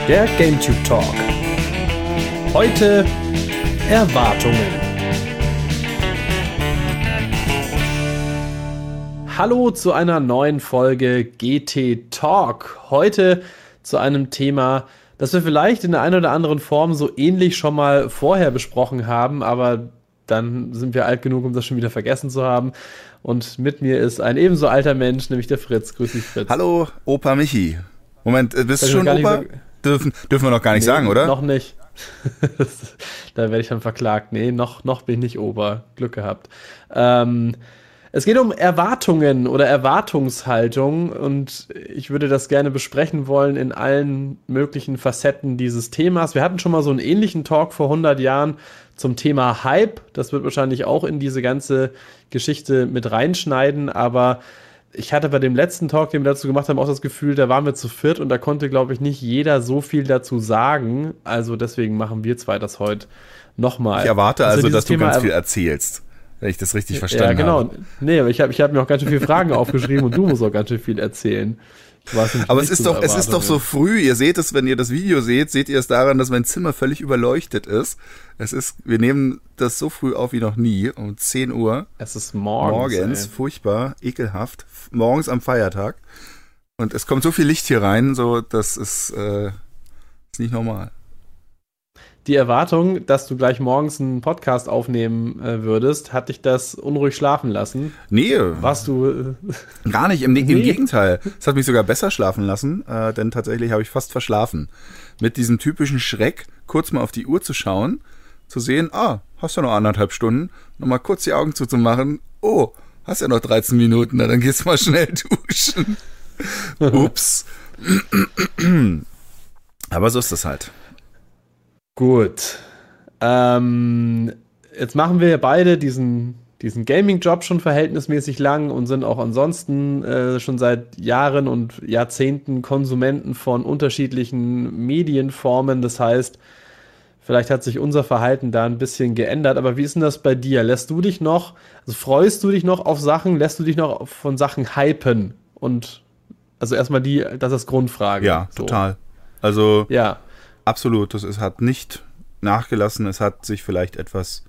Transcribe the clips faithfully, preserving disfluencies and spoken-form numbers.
Der GameTube Talk. Heute Erwartungen. Hallo zu einer neuen Folge G T Talk. Heute zu einem Thema, das wir vielleicht in der einen oder anderen Form so ähnlich schon mal vorher besprochen haben, aber dann sind wir alt genug, um das schon wieder vergessen zu haben. Und mit mir ist ein ebenso alter Mensch, nämlich der Fritz. Grüß dich, Fritz. Hallo, Opa Michi. Moment, bist du schon Opa? So, dürfen, dürfen wir noch gar nicht nee, sagen, oder? Noch nicht. Da werde ich dann verklagt. Nee, noch, noch bin ich nicht Opa. Glück gehabt. Ähm, es geht um Erwartungen oder Erwartungshaltung und ich würde das gerne besprechen wollen in allen möglichen Facetten dieses Themas. Wir hatten schon mal so einen ähnlichen Talk vor hundert Jahren zum Thema Hype. Das wird wahrscheinlich auch in diese ganze Geschichte mit reinschneiden, aber ich hatte bei dem letzten Talk, den wir dazu gemacht haben, auch das Gefühl, da waren wir zu viert und da konnte, glaube ich, nicht jeder so viel dazu sagen. Also deswegen machen wir zwei das heute nochmal. Ich erwarte also, dass du Thema ganz viel erzählst, wenn ich das richtig verstanden habe. Ja, genau. Habe. Nee, aber ich habe ich hab mir auch ganz schön viele Fragen aufgeschrieben und du musst auch ganz schön viel erzählen. Aber es ist doch, es ist doch so früh, ihr seht es, wenn ihr das Video seht, seht ihr es daran, dass mein Zimmer völlig überleuchtet ist. Es ist, wir nehmen das so früh auf wie noch nie, um zehn Uhr. Es ist morgens. Morgens, ey. Furchtbar, ekelhaft, morgens am Feiertag. Und es kommt so viel Licht hier rein, so, das ist, äh, ist nicht normal. Die Erwartung, dass du gleich morgens einen Podcast aufnehmen äh, würdest, hat dich das unruhig schlafen lassen? Nee. Warst du... Äh, gar nicht, im, im nee. Gegenteil. Es hat mich sogar besser schlafen lassen, äh, denn tatsächlich habe ich fast verschlafen. Mit diesem typischen Schreck, kurz mal auf die Uhr zu schauen, zu sehen, ah, hast ja noch anderthalb Stunden, nochmal kurz die Augen zuzumachen, oh, hast ja noch dreizehn Minuten, na, dann gehst du mal schnell duschen. Ups. Aber so ist das halt. Gut. Ähm, jetzt machen wir beide diesen, diesen Gaming-Job schon verhältnismäßig lang und sind auch ansonsten äh, schon seit Jahren und Jahrzehnten Konsumenten von unterschiedlichen Medienformen. Das heißt, vielleicht hat sich unser Verhalten da ein bisschen geändert. Aber wie ist denn das bei dir? Lässt du dich noch, also freust du dich noch auf Sachen? Lässt du dich noch von Sachen hypen? Und also erstmal die, das ist Grundfrage. Ja, so. Total. Also ja. Absolut, es hat nicht nachgelassen, es hat sich vielleicht etwas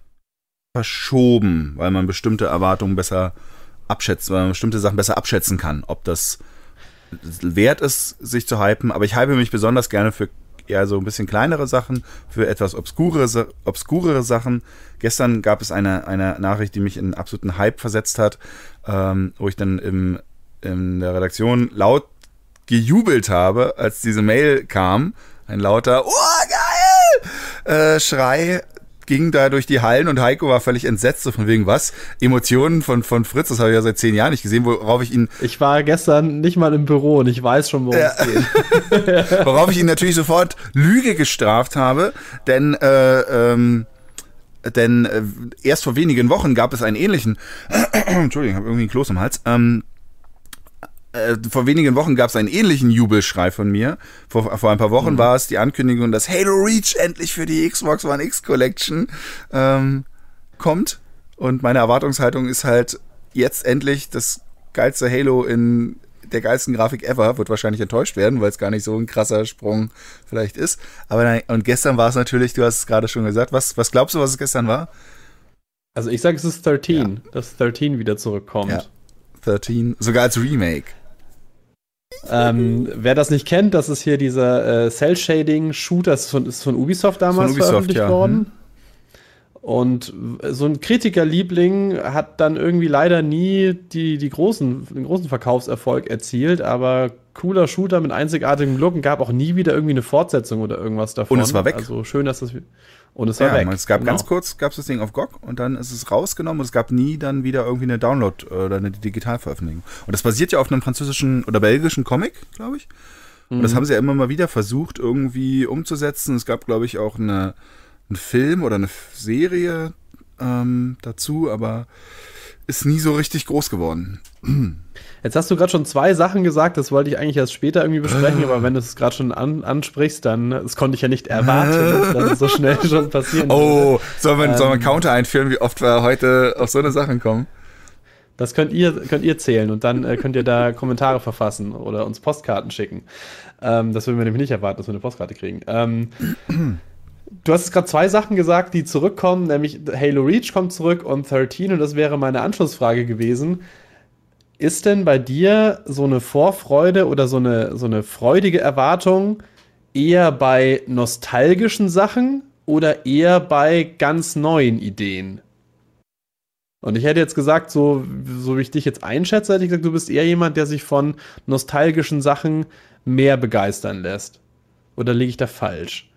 verschoben, weil man bestimmte Erwartungen besser abschätzt, weil man bestimmte Sachen besser abschätzen kann, ob das wert ist, sich zu hypen. Aber ich hype mich besonders gerne für eher so ein bisschen kleinere Sachen, für etwas obskure, obskurere Sachen. Gestern gab es eine, eine Nachricht, die mich in einen absoluten Hype versetzt hat, ähm, wo ich dann im, in der Redaktion laut gejubelt habe, als diese Mail kam. Ein lauter, oh geil, äh, Schrei ging da durch die Hallen und Heiko war völlig entsetzt, so von wegen was? Emotionen von, von Fritz, das habe ich ja seit zehn Jahren nicht gesehen, worauf ich ihn... Ich war gestern nicht mal im Büro und ich weiß schon, worum ja. es geht. Worauf ich ihn natürlich sofort Lüge gestraft habe, denn, äh, ähm, denn äh, erst vor wenigen Wochen gab es einen ähnlichen, Entschuldigung, ich habe irgendwie einen Kloß im Hals, ähm, Äh, vor wenigen Wochen gab es einen ähnlichen Jubelschrei von mir. Vor, vor ein paar Wochen mhm. war es die Ankündigung, dass Halo Reach endlich für die Xbox One X Collection ähm, kommt. Und meine Erwartungshaltung ist halt jetzt endlich das geilste Halo in der geilsten Grafik ever. Wird wahrscheinlich enttäuscht werden, weil es gar nicht so ein krasser Sprung vielleicht ist. Aber nein, und gestern war es natürlich, du hast es gerade schon gesagt. Was, was glaubst du, was es gestern war? Also ich sage, es ist dreizehn, ja. dass dreizehn wieder zurückkommt. Ja. dreizehn, sogar als Remake. Ähm, wer das nicht kennt, das ist hier dieser äh, Cell-Shading-Shooter, das ist von, ist von Ubisoft damals von Ubisoft, veröffentlicht ja. worden. Hm. Und so ein Kritikerliebling hat dann irgendwie leider nie die, die großen, den großen Verkaufserfolg erzielt, aber cooler Shooter mit einzigartigem Look und gab auch nie wieder irgendwie eine Fortsetzung oder irgendwas davon. Und es war weg. Also schön, dass das... Und es war ja, weg. Es gab genau. ganz kurz, gab es das Ding auf G O G und dann ist es rausgenommen und es gab nie dann wieder irgendwie eine Download- oder eine Digitalveröffentlichung. Und das basiert ja auf einem französischen oder belgischen Comic, glaube ich. Und mhm. das haben sie ja immer mal wieder versucht irgendwie umzusetzen. Es gab, glaube ich, auch eine, einen Film oder eine Serie ähm, dazu, aber ist nie so richtig groß geworden. Jetzt hast du gerade schon zwei Sachen gesagt, das wollte ich eigentlich erst später irgendwie besprechen, aber wenn du es gerade schon an, ansprichst, dann, das konnte ich ja nicht erwarten, dass es so schnell schon passieren Oh, soll man, ähm, soll man Counter einführen, wie oft wir heute auf so eine Sache kommen? Das könnt ihr, könnt ihr zählen und dann äh, könnt ihr da Kommentare verfassen oder uns Postkarten schicken. Ähm, das würden wir nämlich nicht erwarten, dass wir eine Postkarte kriegen. Ähm, du hast jetzt gerade zwei Sachen gesagt, die zurückkommen, nämlich Halo Reach kommt zurück und dreizehn, und das wäre meine Anschlussfrage gewesen. Ist denn bei dir so eine Vorfreude oder so eine, so eine freudige Erwartung eher bei nostalgischen Sachen oder eher bei ganz neuen Ideen? Und ich hätte jetzt gesagt, so, so wie ich dich jetzt einschätze, hätte ich gesagt, du bist eher jemand, der sich von nostalgischen Sachen mehr begeistern lässt. Oder liege ich da falsch?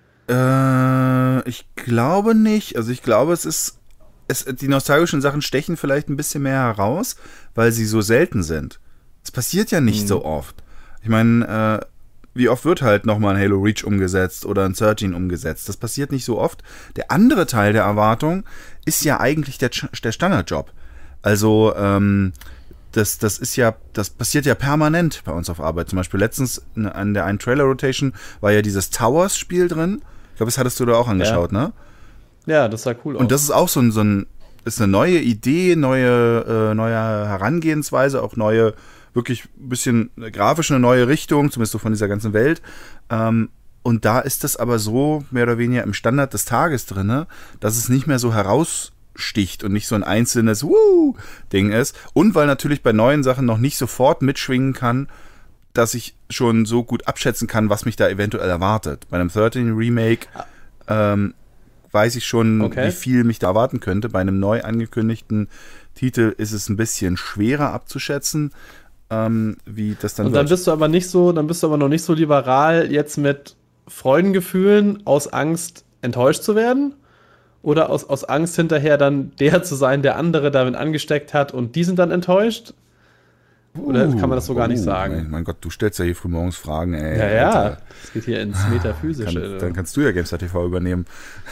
Äh, ich glaube nicht. Also ich glaube, es ist, es, die nostalgischen Sachen stechen vielleicht ein bisschen mehr heraus, weil sie so selten sind. Es passiert ja nicht mhm. so oft. Ich meine, äh, wie oft wird halt nochmal ein Halo Reach umgesetzt oder ein dreizehn umgesetzt? Das passiert nicht so oft. Der andere Teil der Erwartung ist ja eigentlich der, der Standardjob. Also, ähm, das, das ist ja, das passiert ja permanent bei uns auf Arbeit. Zum Beispiel letztens an der einen Trailer-Rotation war ja dieses Towers-Spiel drin. Ich glaube, das hattest du da auch angeschaut, ja. ne? Ja, das sah cool aus. Und das ist auch so ein, so ein ist eine neue Idee, neue, äh, neue Herangehensweise, auch neue, wirklich ein bisschen grafisch eine neue Richtung, zumindest so von dieser ganzen Welt. Ähm, und da ist das aber so mehr oder weniger im Standard des Tages drin, dass es nicht mehr so heraussticht und nicht so ein einzelnes Woo-Ding ist. Und weil natürlich bei neuen Sachen noch nicht sofort mitschwingen kann, dass ich schon so gut abschätzen kann, was mich da eventuell erwartet. Bei einem dreizehn Remake ähm, weiß ich schon, okay. wie viel mich da erwarten könnte. Bei einem neu angekündigten Titel ist es ein bisschen schwerer abzuschätzen, ähm, wie das dann Und dann wird. bist du aber nicht so, dann bist du aber noch nicht so liberal jetzt mit Freudengefühlen aus Angst enttäuscht zu werden? Oder aus, aus Angst hinterher dann der zu sein, der andere damit angesteckt hat und die sind dann enttäuscht? Oder kann man das so gar nicht sagen? Mein, mein Gott, du stellst ja hier frühmorgens Fragen, ey. Ja, ja, es geht hier ins Metaphysische. Kann, dann kannst du ja GameStar T V übernehmen.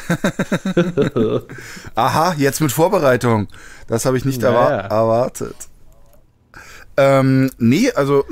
Aha, jetzt mit Vorbereitung. Das habe ich nicht ja, erwar- ja. erwartet. Ähm, nee, also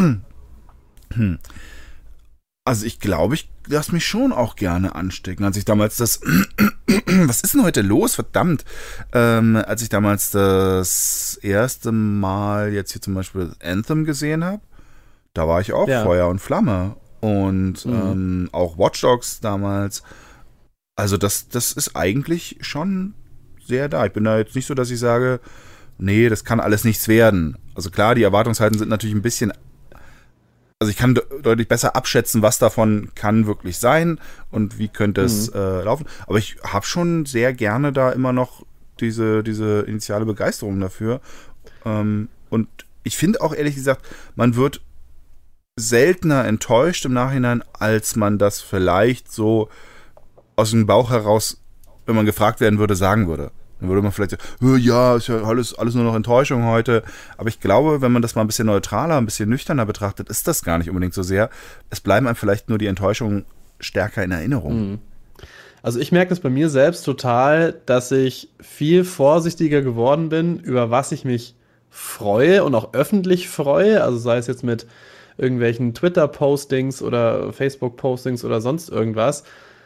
also ich glaube, ich lasse mich schon auch gerne anstecken. Als ich damals das was ist denn heute los? Verdammt. Ähm, als ich damals das erste Mal jetzt hier zum Beispiel Anthem gesehen habe, da war ich auch ja. Feuer und Flamme. Und mhm. ähm, auch Watch Dogs damals. Also das, das ist eigentlich schon sehr da. Ich bin da jetzt nicht so, dass ich sage, nee, das kann alles nichts werden. Also klar, die Erwartungshalten sind natürlich ein bisschen... Also ich kann de- deutlich besser abschätzen, was davon kann wirklich sein und wie könnte es mhm. äh, laufen. Aber ich habe schon sehr gerne da immer noch diese, diese initiale Begeisterung dafür. Ähm, und ich finde auch ehrlich gesagt, man wird seltener enttäuscht im Nachhinein, als man das vielleicht so aus dem Bauch heraus, wenn man gefragt werden würde, sagen würde. Dann würde man vielleicht sagen, ja, ist ja alles, alles nur noch Enttäuschung heute. Aber ich glaube, wenn man das mal ein bisschen neutraler, ein bisschen nüchterner betrachtet, ist das gar nicht unbedingt so sehr. Es bleiben einem vielleicht nur die Enttäuschungen stärker in Erinnerung. Also ich merke das bei mir selbst total, dass ich viel vorsichtiger geworden bin, über was ich mich freue und auch öffentlich freue. Also sei es jetzt mit irgendwelchen Twitter-Postings oder Facebook-Postings oder sonst irgendwas.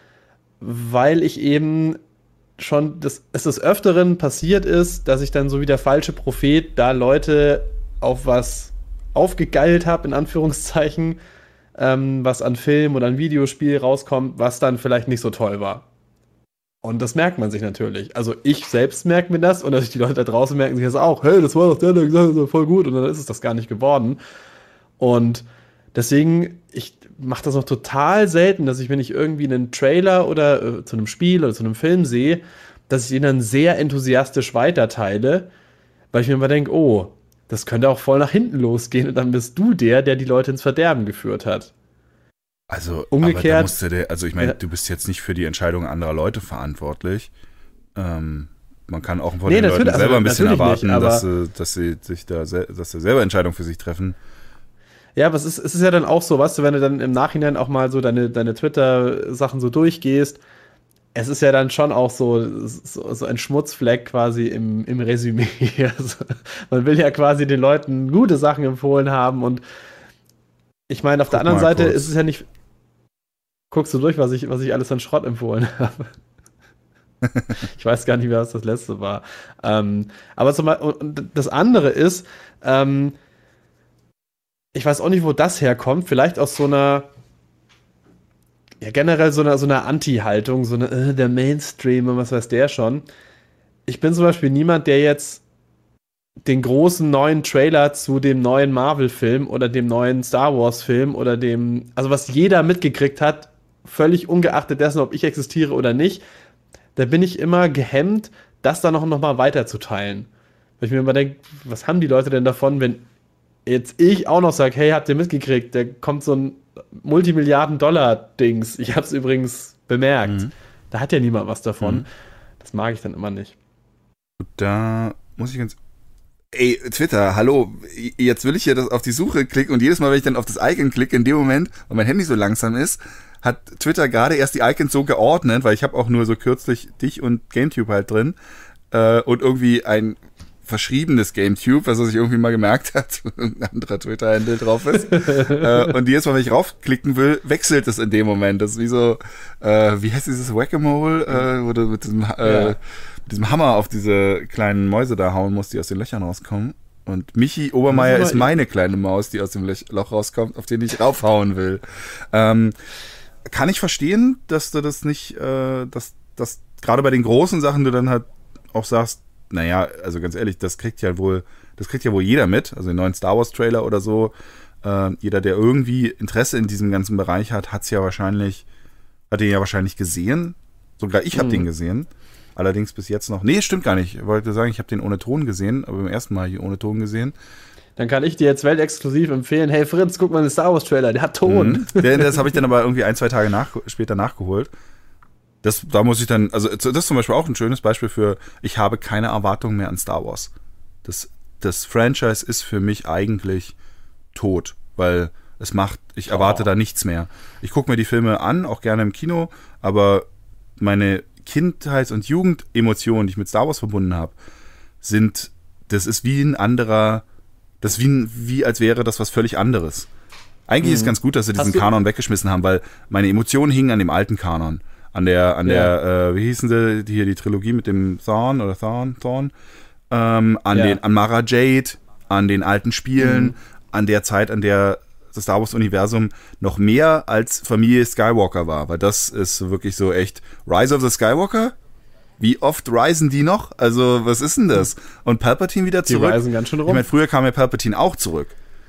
Weil ich eben schon, dass es des Öfteren passiert ist, dass ich dann so wie der falsche Prophet da Leute auf was aufgegeilt habe, in Anführungszeichen, ähm, was an Film oder an Videospiel rauskommt, was dann vielleicht nicht so toll war. Und das merkt man sich natürlich. Also ich selbst merke mir das und natürlich die Leute da draußen merken sich das auch. Hey, das war doch der, der gesagt hat, voll gut. Und dann ist es das gar nicht geworden. Und deswegen, ich mache das noch total selten, dass ich, wenn ich irgendwie einen Trailer oder äh, zu einem Spiel oder zu einem Film sehe, dass ich ihn dann sehr enthusiastisch weiterteile, weil ich mir immer denke, oh, das könnte auch voll nach hinten losgehen und dann bist du der, der die Leute ins Verderben geführt hat. Also, umgekehrt, aber da musste der, also ich meine, ja. du bist jetzt nicht für die Entscheidung anderer Leute verantwortlich. Ähm, man kann auch von nee, den Leuten also, selber ein bisschen erwarten, nicht, dass, sie, dass sie sich da, dass sie selber Entscheidungen für sich treffen. Ja, aber es ist, es ist ja dann auch so, weißt du, wenn du dann im Nachhinein auch mal so deine, deine Twitter-Sachen so durchgehst, es ist ja dann schon auch so, so, so ein Schmutzfleck quasi im, im Resümee. Also, man will ja quasi den Leuten gute Sachen empfohlen haben und ich meine, auf Guck der anderen Seite kurz. Ist es ja nicht. Guckst du durch, was ich, was ich alles an Schrott empfohlen habe? Ich weiß gar nicht mehr, was das letzte war. Ähm, aber zum Beispiel, und das andere ist, ähm, ich weiß auch nicht, wo das herkommt. Vielleicht aus so einer, ja, generell so einer, so einer Anti-Haltung, so eine, äh, der Mainstream und was weiß der schon. Ich bin zum Beispiel niemand, der jetzt den großen neuen Trailer zu dem neuen Marvel-Film oder dem neuen Star Wars-Film oder dem, also was jeder mitgekriegt hat, völlig ungeachtet dessen, ob ich existiere oder nicht, da bin ich immer gehemmt, das dann noch, noch mal weiterzuteilen. Weil ich mir immer denke, was haben die Leute denn davon, wenn jetzt ich auch noch sage, hey, habt ihr mitgekriegt, da kommt so ein Multimilliarden-Dollar-Dings. Ich hab's übrigens bemerkt. Mhm. Da hat ja niemand was davon. Mhm. Das mag ich dann immer nicht. Da muss ich ganz... Ey, Twitter, hallo, jetzt will ich hier das auf die Suche klicken und jedes Mal, wenn ich dann auf das Icon klicke, in dem Moment, weil mein Handy so langsam ist, hat Twitter gerade erst die Icons so geordnet, weil ich habe auch nur so kürzlich dich und GameTube halt drin äh, und irgendwie ein verschriebenes GameTube, was er sich irgendwie mal gemerkt hat, ein anderer Twitter-Handle drauf ist. äh, und jedes Mal, wenn ich raufklicken will, wechselt es in dem Moment. Das ist wie so, äh, wie heißt dieses Whack-A-Mole, äh, wo du mit diesem, äh, ja. mit diesem Hammer auf diese kleinen Mäuse da hauen musst, die aus den Löchern rauskommen. Und Michi Obermeier ist meine kleine Maus, die aus dem Loch rauskommt, auf den ich raufhauen will. Ähm, kann ich verstehen, dass du das nicht, äh, dass, dass gerade bei den großen Sachen du dann halt auch sagst, naja, also ganz ehrlich, das kriegt ja wohl, das kriegt ja wohl jeder mit, also den neuen Star Wars Trailer oder so. Äh, jeder, der irgendwie Interesse in diesem ganzen Bereich hat, hat's ja wahrscheinlich, hat den ja wahrscheinlich gesehen. Sogar ich habe mhm. den gesehen. Allerdings bis jetzt noch. Nee, stimmt gar nicht. Ich wollte sagen, ich habe den ohne Ton gesehen, aber beim ersten Mal hier ohne Ton gesehen. Dann kann ich dir jetzt weltexklusiv empfehlen, hey Fritz, guck mal den Star Wars Trailer, der hat Ton. Mhm. Das habe ich dann aber irgendwie ein, zwei Tage nach, später nachgeholt. Das, da muss ich dann, also das ist zum Beispiel auch ein schönes Beispiel für, ich habe keine Erwartungen mehr an Star Wars. Das, das Franchise ist für mich eigentlich tot, weil es macht, ich erwarte oh. da nichts mehr. Ich gucke mir die Filme an, auch gerne im Kino, aber meine Kindheits- und Jugendemotionen, die ich mit Star Wars verbunden habe, sind, das ist wie ein anderer, das ist wie, ein, wie als wäre das was völlig anderes. Eigentlich mhm. ist es ganz gut, dass sie diesen Kanon weggeschmissen haben, weil meine Emotionen hingen an dem alten Kanon. An der, an ja. der, äh, wie hießen sie, die hier die Trilogie mit dem Thorn oder Thorn, Thorn, ähm, an ja. den, an Mara Jade, an den alten Spielen, mhm. an der Zeit, an der das Star Wars-Universum noch mehr als Familie Skywalker war, weil das ist wirklich so echt Rise of the Skywalker? Wie oft reisen die noch? Also, was ist denn das? Und Palpatine wieder zurück? Die reisen ganz schön rum. Ich meine, früher kam ja Palpatine auch zurück.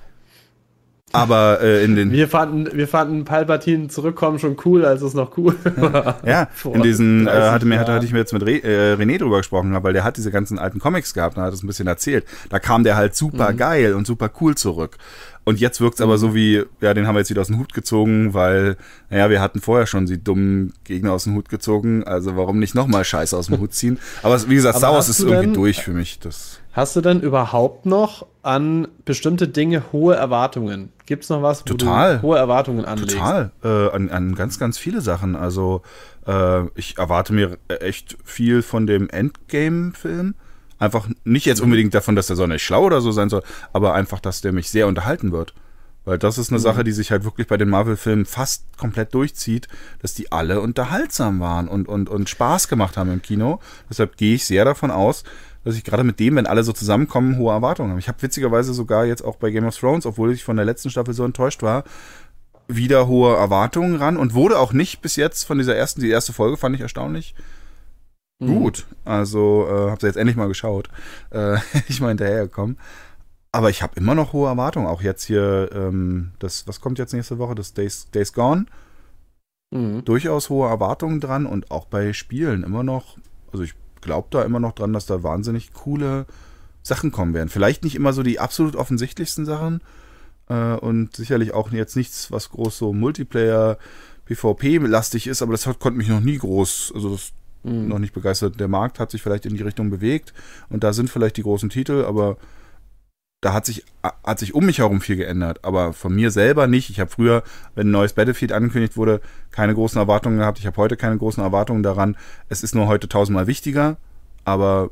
Aber äh, in den... Wir fanden, wir fanden Palpatine zurückkommen schon cool, als es noch cool war. Ja, in diesen, äh, hatte, mir, hatte, hatte ich mir jetzt mit Re, äh, René drüber gesprochen, weil der hat diese ganzen alten Comics gehabt und hat es ein bisschen erzählt. Da kam der halt super mhm. geil und super cool zurück. Und jetzt wirkt es aber so wie, ja, den haben wir jetzt wieder aus dem Hut gezogen, weil, naja, wir hatten vorher schon die dummen Gegner aus dem Hut gezogen, also warum nicht nochmal Scheiße aus dem Hut ziehen? Aber wie gesagt, Star Wars ist irgendwie denn, durch für mich. Das hast du denn überhaupt noch an bestimmte Dinge hohe Erwartungen? Gibt es noch was, wo Total. du hohe Erwartungen anlegst? Total, äh, an, an ganz, ganz viele Sachen. Also äh, ich erwarte mir echt viel von dem Endgame-Film. Einfach nicht jetzt unbedingt davon, dass der so nicht schlau oder so sein soll, aber einfach, dass der mich sehr unterhalten wird. Weil das ist eine mhm. Sache, die sich halt wirklich bei den Marvel-Filmen fast komplett durchzieht, dass die alle unterhaltsam waren und, und, und Spaß gemacht haben im Kino. Deshalb gehe ich sehr davon aus, dass ich gerade mit dem, wenn alle so zusammenkommen, hohe Erwartungen habe. Ich habe witzigerweise sogar jetzt auch bei Game of Thrones, obwohl ich von der letzten Staffel so enttäuscht war, wieder hohe Erwartungen ran und wurde auch nicht bis jetzt von dieser ersten, die erste Folge fand ich erstaunlich gut. Also äh, habe sie jetzt endlich mal geschaut. Äh, ich mal hinterhergekommen. Aber ich habe immer noch hohe Erwartungen. Auch jetzt hier, ähm, das, was kommt jetzt nächste Woche? Das Days, Days Gone. Mhm. Durchaus hohe Erwartungen dran und auch bei Spielen immer noch, also ich glaube da immer noch dran, dass da wahnsinnig coole Sachen kommen werden. Vielleicht nicht immer so die absolut offensichtlichsten Sachen äh, und sicherlich auch jetzt nichts, was groß so Multiplayer, PvP-lastig ist, aber das hat, konnte mich noch nie groß, also das mhm. noch nicht begeistert. Der Markt hat sich vielleicht in die Richtung bewegt und da sind vielleicht die großen Titel, aber da hat sich, hat sich um mich herum viel geändert, aber von mir selber nicht. Ich habe früher, wenn ein neues Battlefield angekündigt wurde, keine großen Erwartungen gehabt. Ich habe heute keine großen Erwartungen daran. Es ist nur heute tausendmal wichtiger, aber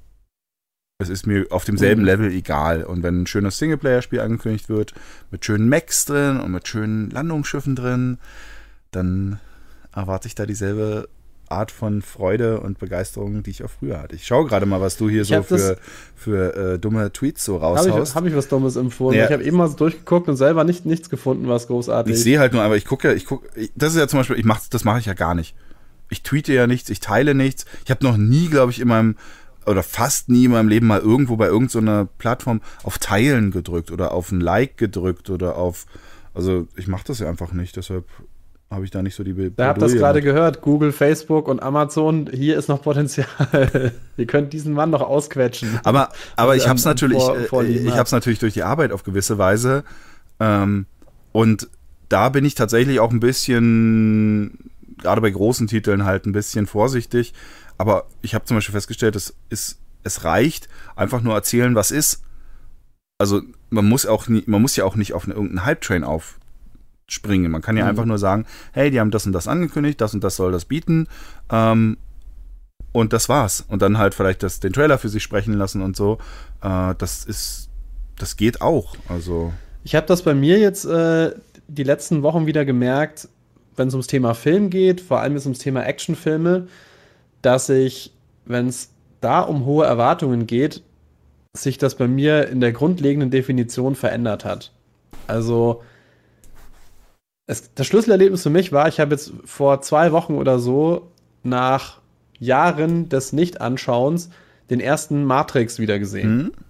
es ist mir auf demselben mhm. Level egal. Und wenn ein schönes Singleplayer-Spiel angekündigt wird, mit schönen Mechs drin und mit schönen Landungsschiffen drin, dann erwarte ich da dieselbe Art von Freude und Begeisterung, die ich auch früher hatte. Ich schaue gerade mal, was du hier Ich so hab das- für, für äh, dumme Tweets so Habe raushaust. ich, hab ich was Dummes empfohlen? Ja. Ich habe eben mal so durchgeguckt und selber nicht, nichts gefunden, was großartig. Ich sehe halt nur, aber ich gucke ja, ich gucke, das ist ja zum Beispiel, ich mach, das mache ich ja gar nicht. Ich tweete ja nichts, ich teile nichts. Ich habe noch nie, glaube ich, in meinem, oder fast nie in meinem Leben mal irgendwo bei irgendeiner Plattform auf Teilen gedrückt oder auf ein Like gedrückt oder auf, also ich mache das ja einfach nicht, deshalb habe ich da nicht so die Be- Da habt ihr das Bredouille gerade mit. gehört, Google, Facebook und Amazon, hier ist noch Potenzial. Ihr könnt diesen Mann noch ausquetschen. Aber, aber ich an- habe es an natürlich, Vor- äh, Vorlieben ich hat. habe es natürlich durch die Arbeit auf gewisse Weise. Ähm, und da bin ich tatsächlich auch ein bisschen, gerade bei großen Titeln halt ein bisschen vorsichtig. Aber ich habe zum Beispiel festgestellt, es ist, es reicht, einfach nur erzählen, was ist. Also man muss auch nie, man muss ja auch nicht auf eine, irgendeinen Hype-Train aufspringen. Man kann ja Mhm. einfach nur sagen, hey, die haben das und das angekündigt, das und das soll das bieten. Ähm, und das war's. Und dann halt vielleicht das, den Trailer für sich sprechen lassen und so. Äh, das ist, das geht auch. Also Ich habe das bei mir jetzt äh, die letzten Wochen wieder gemerkt, wenn es ums Thema Film geht, vor allem jetzt ums Thema Actionfilme, dass ich, wenn es da um hohe Erwartungen geht, sich das bei mir in der grundlegenden Definition verändert hat. Also es, das Schlüsselerlebnis für mich war, ich habe jetzt vor zwei Wochen oder so nach Jahren des Nicht-Anschauens den ersten Matrix wieder gesehen. hm?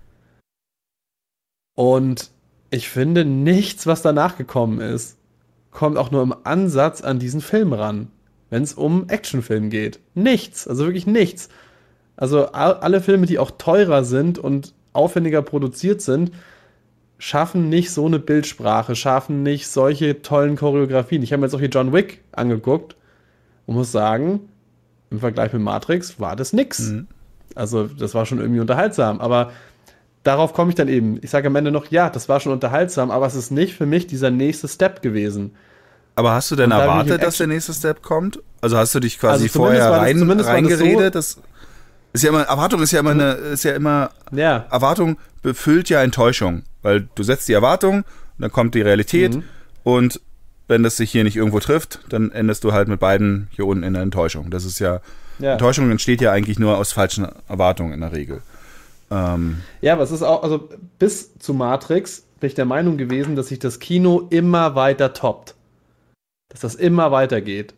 Und ich finde, nichts, was danach gekommen ist, kommt auch nur im Ansatz an diesen Film ran, wenn es um Actionfilm geht. Nichts, also wirklich nichts. Also a- alle Filme, die auch teurer sind und aufwendiger produziert sind, schaffen nicht so eine Bildsprache, schaffen nicht solche tollen Choreografien. Ich habe mir jetzt auch hier John Wick angeguckt und muss sagen, im Vergleich mit Matrix war das nix. Mhm. Also das war schon irgendwie unterhaltsam, aber darauf komme ich dann eben. Ich sage am Ende noch, ja, das war schon unterhaltsam, aber es ist nicht für mich dieser nächste Step gewesen. Aber hast du denn Und da bin ich im erwartet, dass der Action- nächste Step kommt? Also hast du dich quasi Also zumindest vorher war das- rein, zumindest war das reingeredet? Das ist ja immer, Erwartung ist ja immer eine, ist ja immer, Ja, Erwartung befüllt ja Enttäuschung. Weil du setzt die Erwartung, dann kommt die Realität Mhm. und wenn das sich hier nicht irgendwo trifft, dann endest du halt mit beiden hier unten in der Enttäuschung. Das ist ja, ja. Enttäuschung entsteht ja eigentlich nur aus falschen Erwartungen in der Regel. Ähm, Ja, aber es ist auch, also bis zu Matrix bin ich der Meinung gewesen, dass sich das Kino immer weiter toppt. Dass das immer weitergeht.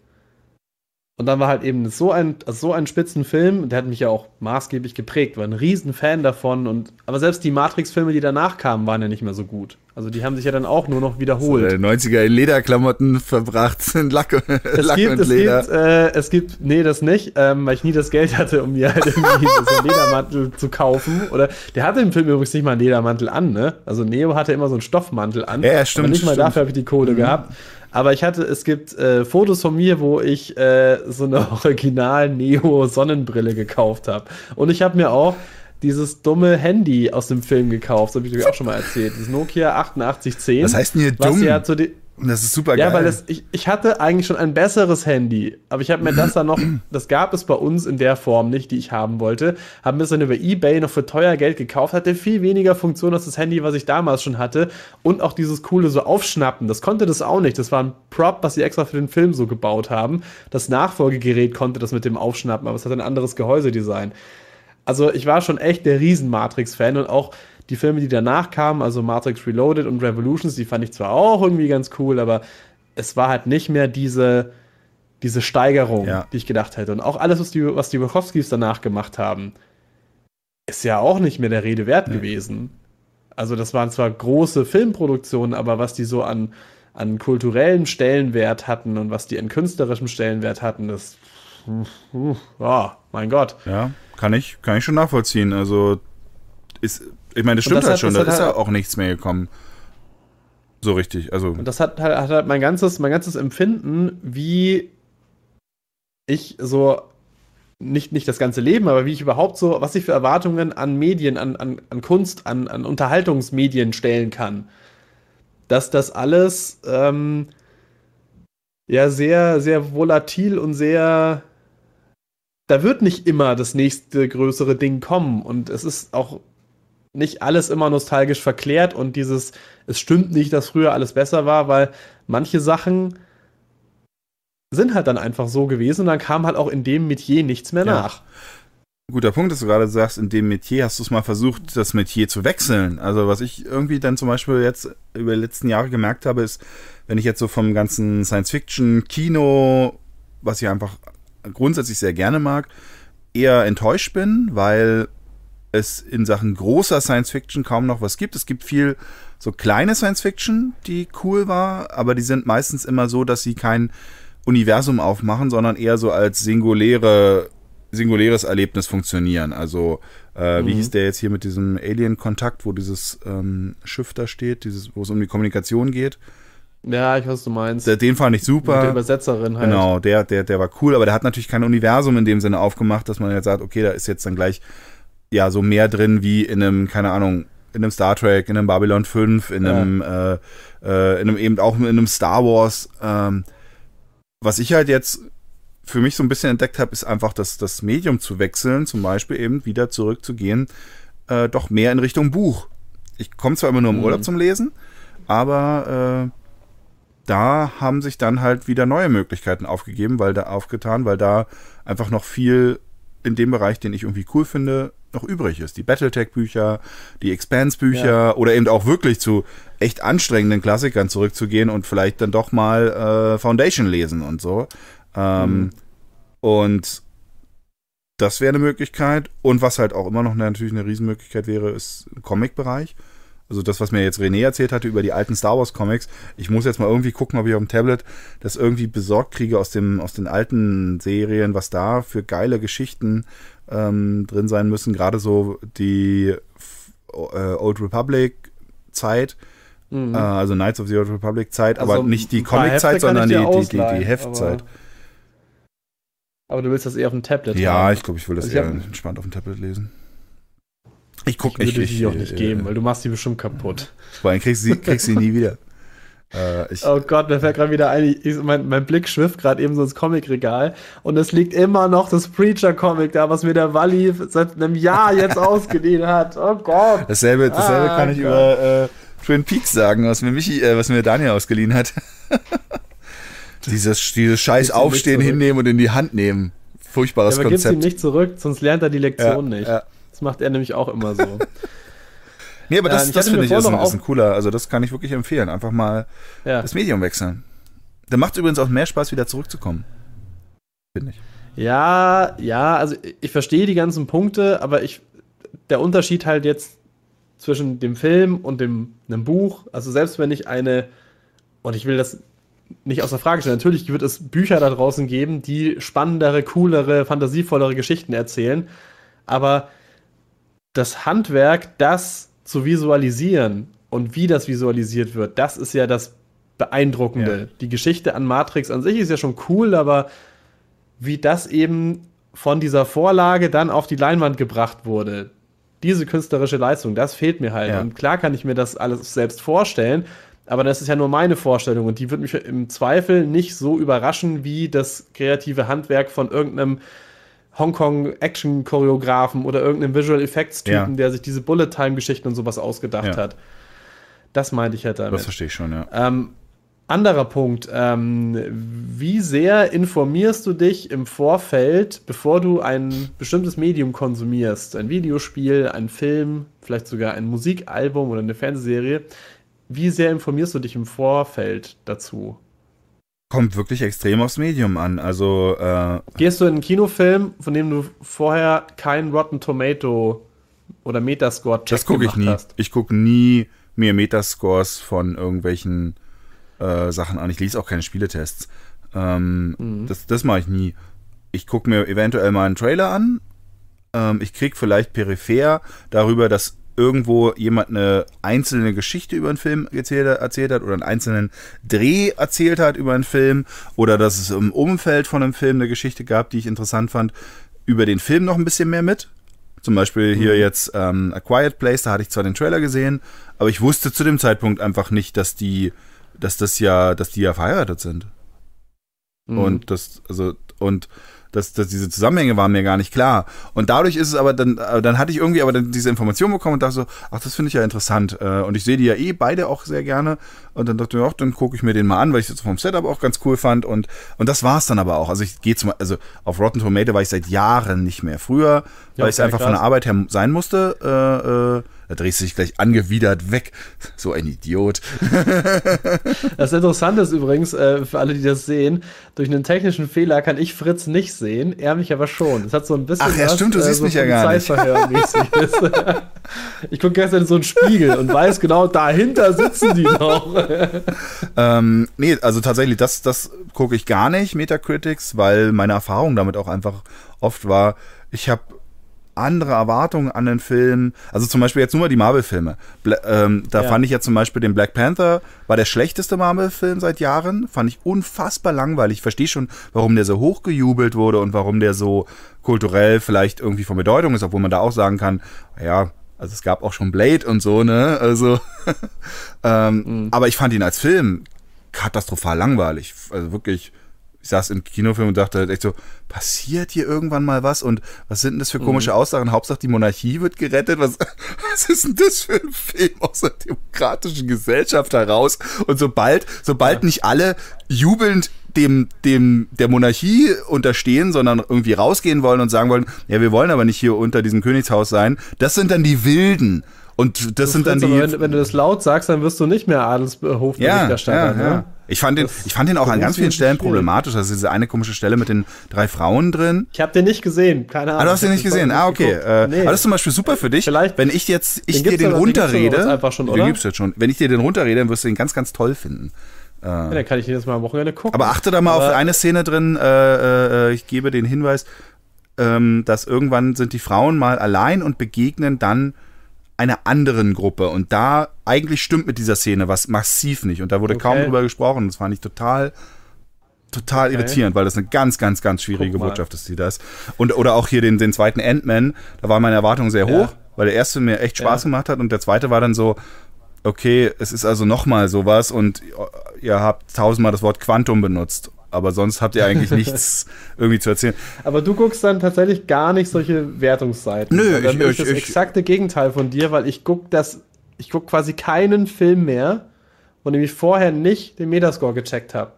Und dann war halt eben so ein, also so ein Spitzenfilm, der hat mich ja auch maßgeblich geprägt, war ein riesen Fan davon. Und, aber selbst die Matrix-Filme, die danach kamen, waren ja nicht mehr so gut. Also die haben sich ja dann auch nur noch wiederholt. äh, neunziger in Lederklamotten verbracht, sind Lack, Es Lack gibt, und es Leder. gibt, äh, es gibt, nee, das nicht, ähm, weil ich nie das Geld hatte, um mir halt irgendwie so einen Ledermantel zu kaufen. Oder der hatte im Film übrigens nicht mal einen Ledermantel an, ne? Also Neo hatte immer so einen Stoffmantel an. Ja, ja, stimmt, Aber nicht mal stimmt. dafür habe ich die Kohle gehabt. Aber ich hatte, es gibt äh, Fotos von mir, wo ich äh, so eine original Neo Sonnenbrille gekauft habe. Und ich habe mir auch dieses dumme Handy aus dem Film gekauft, das habe ich dir auch schon mal erzählt. Das Nokia achtundachtzig zehn. Was heißt denn hier was dumm? ja zu die, Das ist super ja, geil. weil das, ich, ich hatte eigentlich schon ein besseres Handy, aber ich habe mir das dann noch, das gab es bei uns in der Form nicht, die ich haben wollte, habe mir das dann über eBay noch für teuer Geld gekauft, hatte viel weniger Funktion als das Handy, was ich damals schon hatte und auch dieses coole so Aufschnappen, das konnte das auch nicht, das war ein Prop, was sie extra für den Film so gebaut haben. Das Nachfolgegerät konnte das mit dem Aufschnappen, aber es hat ein anderes Gehäusedesign. Also ich war schon echt der Riesen-Matrix-Fan und auch die Filme, die danach kamen, also Matrix Reloaded und Revolutions, die fand ich zwar auch irgendwie ganz cool, aber es war halt nicht mehr diese, diese Steigerung, Ja. die ich gedacht hätte. Und auch alles, was die, was die Wachowskis danach gemacht haben, ist ja auch nicht mehr der Rede wert gewesen. Also das waren zwar große Filmproduktionen, aber was die so an, an kulturellem Stellenwert hatten und was die an künstlerischem Stellenwert hatten, das, ja, mein Gott. Ja, kann ich, kann ich schon nachvollziehen. Also ist, ich meine, das Und stimmt das halt hat- schon, das da hat ist ja halt- auch nichts mehr gekommen. So richtig, also Und das hat, hat, hat halt mein ganzes, mein ganzes Empfinden, wie ich so, nicht, nicht das ganze Leben, aber wie ich überhaupt so, was ich für Erwartungen an Medien, an, an, an Kunst, an, an Unterhaltungsmedien stellen kann. Dass das alles ähm, ja sehr, sehr volatil und sehr. Da wird nicht immer das nächste größere Ding kommen. Und es ist auch nicht alles immer nostalgisch verklärt und dieses, es stimmt nicht, dass früher alles besser war, weil manche Sachen sind halt dann einfach so gewesen und dann kam halt auch in dem Metier nichts mehr Ja. nach. Guter Punkt, dass du gerade sagst, in dem Metier hast du es mal versucht, das Metier zu wechseln. Also was ich irgendwie dann zum Beispiel jetzt über die letzten Jahre gemerkt habe, ist, wenn ich jetzt so vom ganzen Science-Fiction-Kino, was ich einfach grundsätzlich sehr gerne mag, eher enttäuscht bin, weil es in Sachen großer Science-Fiction kaum noch was gibt. Es gibt viel so kleine Science-Fiction, die cool war, aber die sind meistens immer so, dass sie kein Universum aufmachen, sondern eher so als singuläre singuläres Erlebnis funktionieren. Also, äh, mhm. wie hieß der jetzt hier mit diesem Alien-Kontakt, wo dieses ähm, Schiff da steht, dieses, wo es um die Kommunikation geht? Ja, ich weiß, was du meinst. Der, den fand ich super. Mit der Übersetzerin halt. Genau, der, der, der war cool, aber der hat natürlich kein Universum in dem Sinne aufgemacht, dass man jetzt sagt, okay, da ist jetzt dann gleich ja so mehr drin wie in einem, keine Ahnung, in einem Star Trek, in einem Babylon fünf, in einem, ja. äh, äh, in einem eben auch in einem Star Wars. Ähm, was ich halt jetzt für mich so ein bisschen entdeckt habe, ist einfach, dass das Medium zu wechseln, zum Beispiel eben wieder zurückzugehen, äh, doch mehr in Richtung Buch. Ich komme zwar immer nur im Mhm. Urlaub zum Lesen, aber äh, da haben sich dann halt wieder neue Möglichkeiten aufgegeben, weil da aufgetan, weil da einfach noch viel in dem Bereich, den ich irgendwie cool finde, noch übrig ist. Die Battletech-Bücher, die Expanse-Bücher Ja. oder eben auch wirklich zu echt anstrengenden Klassikern zurückzugehen und vielleicht dann doch mal äh, Foundation lesen und so. Ähm, Mhm. Und das wäre eine Möglichkeit. Und was halt auch immer noch eine, natürlich eine Riesenmöglichkeit wäre, ist im Comic-Bereich. Also das, was mir jetzt René erzählt hatte über die alten Star Wars Comics. Ich muss jetzt mal irgendwie gucken, ob ich auf dem Tablet das irgendwie besorgt kriege aus dem, aus den alten Serien, was da für geile Geschichten ähm, drin sein müssen. Gerade so die äh, Old Republic Zeit. Mhm. Äh, also Knights of the Old Republic Zeit, Also aber nicht die ein paar Comic-Zeit, Hefte kann sondern ich die, dir die, die, die ausleihen, Heftzeit. Aber, aber du willst das eher auf dem Tablet Ja, haben. ich glaube, ich will das Also ich eher hab- entspannt auf dem Tablet lesen. Ich Ich gucke würde ich, die ich, dir auch nicht äh, geben, weil du machst die bestimmt kaputt. Vor allem kriegst du sie, kriegst sie nie wieder. Äh, ich, Oh Gott, mir fällt gerade wieder ein, ich, mein, mein Blick schwifft gerade eben so ins Comicregal und es liegt immer noch das Preacher-Comic da, was mir der Walli seit einem Jahr jetzt ausgeliehen hat. Oh Gott. dasselbe dasselbe Ah, kann ich Gott. über äh, Twin Peaks sagen, was mir Michi, äh, was mir Daniel ausgeliehen hat. dieses, dieses scheiß Gib's ihm nicht Aufstehen, zurück. hinnehmen und in die Hand nehmen. Furchtbares Ja, aber gib's ihm Konzept. nicht zurück, sonst lernt er die Lektion Ja, nicht. ja. Das macht er nämlich auch immer so. Nee, aber das, Ähm, ich das hatte mir finde ich ist vorhin ein, noch ist ein cooler, also das kann ich wirklich empfehlen. Einfach mal Ja. das Medium wechseln. Da macht es übrigens auch mehr Spaß, wieder zurückzukommen. Finde ich. Ja, ja, also ich verstehe die ganzen Punkte, aber ich, der Unterschied halt jetzt zwischen dem Film und dem einem Buch, also selbst wenn ich eine, und ich will das nicht außer Frage stellen, natürlich wird es Bücher da draußen geben, die spannendere, coolere, fantasievollere Geschichten erzählen, aber das Handwerk, das zu visualisieren und wie das visualisiert wird, das ist ja das Beeindruckende. Ja. Die Geschichte an Matrix an sich ist ja schon cool, aber wie das eben von dieser Vorlage dann auf die Leinwand gebracht wurde, diese künstlerische Leistung, das fehlt mir halt. Ja. Und klar kann ich mir das alles selbst vorstellen, aber das ist ja nur meine Vorstellung und die wird mich im Zweifel nicht so überraschen wie das kreative Handwerk von irgendeinem Hongkong-Action-Choreografen oder irgendeinem Visual Effects-Typen, Ja. der sich diese Bullet-Time-Geschichten und sowas ausgedacht Ja. hat. Das meinte ich halt damit. Das verstehe ich schon, ja. Ähm, anderer Punkt, ähm, wie sehr informierst du dich im Vorfeld, bevor du ein bestimmtes Medium konsumierst? Ein Videospiel, ein Film, vielleicht sogar ein Musikalbum oder eine Fernsehserie. Wie sehr informierst du dich im Vorfeld dazu? Kommt wirklich extrem aufs Medium an. Also, äh, Gehst du in einen Kinofilm, von dem du vorher keinen Rotten Tomato oder Metascore-Check das gucke ich gemacht nie. hast? Ich gucke nie mir Metascores von irgendwelchen äh, Sachen an. Ich lese auch keine Spieletests. Ähm, Mhm. Das, das mache ich nie. Ich gucke mir eventuell mal einen Trailer an. Ähm, ich kriege vielleicht peripher darüber, dass irgendwo jemand eine einzelne Geschichte über einen Film erzählt, erzählt hat oder einen einzelnen Dreh erzählt hat über einen Film oder dass es im Umfeld von einem Film eine Geschichte gab, die ich interessant fand, über den Film noch ein bisschen mehr mit. Zum Beispiel hier Mhm. jetzt ähm, A Quiet Place, da hatte ich zwar den Trailer gesehen, aber ich wusste zu dem Zeitpunkt einfach nicht, dass die, dass das ja, dass die ja verheiratet sind. Mhm. Und das, also, und dass, dass diese Zusammenhänge waren mir gar nicht klar. Und dadurch ist es aber, dann, dann hatte ich irgendwie aber dann diese Information bekommen und dachte so, ach, das finde ich ja interessant. Und ich sehe die ja eh beide auch sehr gerne. Und dann dachte ich, ach, dann gucke ich mir den mal an, weil ich es vom Setup auch ganz cool fand. Und, und das war es dann aber auch. Also ich gehe zum also auf Rotten Tomato war ich seit Jahren nicht mehr. Früher, weil ja, ich es einfach krass. von der Arbeit her sein musste, äh, äh, da drehst du dich gleich angewidert weg. So ein Idiot. Das Interessante ist übrigens, äh, für alle, die das sehen, durch einen technischen Fehler kann ich Fritz nicht sehen, er mich aber schon. Es hat so ein bisschen Ach ja, was, stimmt, du äh, siehst so mich ja gar nicht. Ich gucke gestern in so einen Spiegel und weiß genau, dahinter sitzen die noch. ähm, nee, also tatsächlich, das, das gucke ich gar nicht, Metacritics, weil meine Erfahrung damit auch einfach oft war, ich habe andere Erwartungen an den Film, also zum Beispiel jetzt nur mal die Marvel-Filme. Bla- ähm, da ja. fand ich ja zum Beispiel den Black Panther, war der schlechteste Marvel-Film seit Jahren, fand ich unfassbar langweilig. Ich verstehe schon, warum der so hochgejubelt wurde und warum der so kulturell vielleicht irgendwie von Bedeutung ist, obwohl man da auch sagen kann, ja, also es gab auch schon Blade und so, ne, also ähm, mhm. aber ich fand ihn als Film katastrophal langweilig, also wirklich. Ich saß im Kinofilm und dachte halt echt so, passiert hier irgendwann mal was? Und was sind denn das für komische mhm. Aussagen? Hauptsache die Monarchie wird gerettet. Was, was ist denn das für ein Film aus einer demokratischen Gesellschaft heraus? Und sobald, sobald ja. nicht alle jubelnd dem, dem, der Monarchie unterstehen, sondern irgendwie rausgehen wollen und sagen wollen, ja, wir wollen aber nicht hier unter diesem Königshaus sein, das sind dann die Wilden. Und das du sind dann die. Wenn, wenn du das laut sagst, dann wirst du nicht mehr Adelshofberichterstatter. Ja, ja, ja. Ne? Ich fand den, ich fand den auch an ganz vielen Stellen problematisch. Also diese eine komische Stelle mit den drei Frauen drin. Ich habe den nicht gesehen, keine Ahnung. Ah, du hast den nicht gesehen? Ah, okay. Äh, nee. Aber das ist zum Beispiel super für dich. Vielleicht, wenn ich jetzt, ich dir den runterrede, den, den gibt's jetzt schon. Wenn ich dir den runterrede, dann wirst du den ganz, ganz toll finden. Äh, ja, dann kann ich den jetzt mal am Wochenende gucken. Aber achte da mal aber auf eine Szene drin. Äh, äh, ich gebe den Hinweis, ähm, dass irgendwann sind die Frauen mal allein und begegnen dann einer anderen Gruppe. Und da eigentlich stimmt mit dieser Szene was massiv nicht. Und da wurde okay. kaum drüber gesprochen. Das fand ich total, total okay. irritierend, weil das eine ganz, ganz, ganz schwierige Botschaft ist, die das. Und, oder auch hier den, den zweiten Ant-Man, da war meine Erwartung sehr hoch, ja. weil der erste mir echt Spaß ja. gemacht hat und der zweite war dann so, okay, es ist also nochmal sowas und ihr habt tausendmal das Wort Quantum benutzt. Aber sonst habt ihr eigentlich nichts irgendwie zu erzählen. Aber du guckst dann tatsächlich gar nicht solche Wertungsseiten. Nö, dann ich, bin ich, das ich, exakte Gegenteil von dir, weil ich guck das, ich guck quasi keinen Film mehr, von dem ich vorher nicht den Metascore gecheckt habe.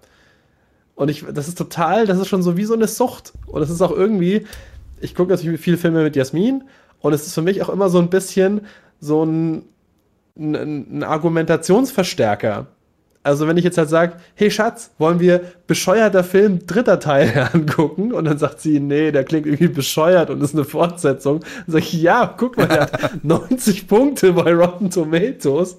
Und ich, das ist total, das ist schon so wie so eine Sucht. Und es ist auch irgendwie, ich gucke natürlich viele Filme mit Jasmin und es ist für mich auch immer so ein bisschen so ein, ein, ein Argumentationsverstärker. Also wenn ich jetzt halt sage, hey Schatz, wollen wir bescheuerter Film dritter Teil angucken? Und dann sagt sie, nee, der klingt irgendwie bescheuert und ist eine Fortsetzung. Dann sage ich, ja, guck mal, der hat neunzig Punkte bei Rotten Tomatoes.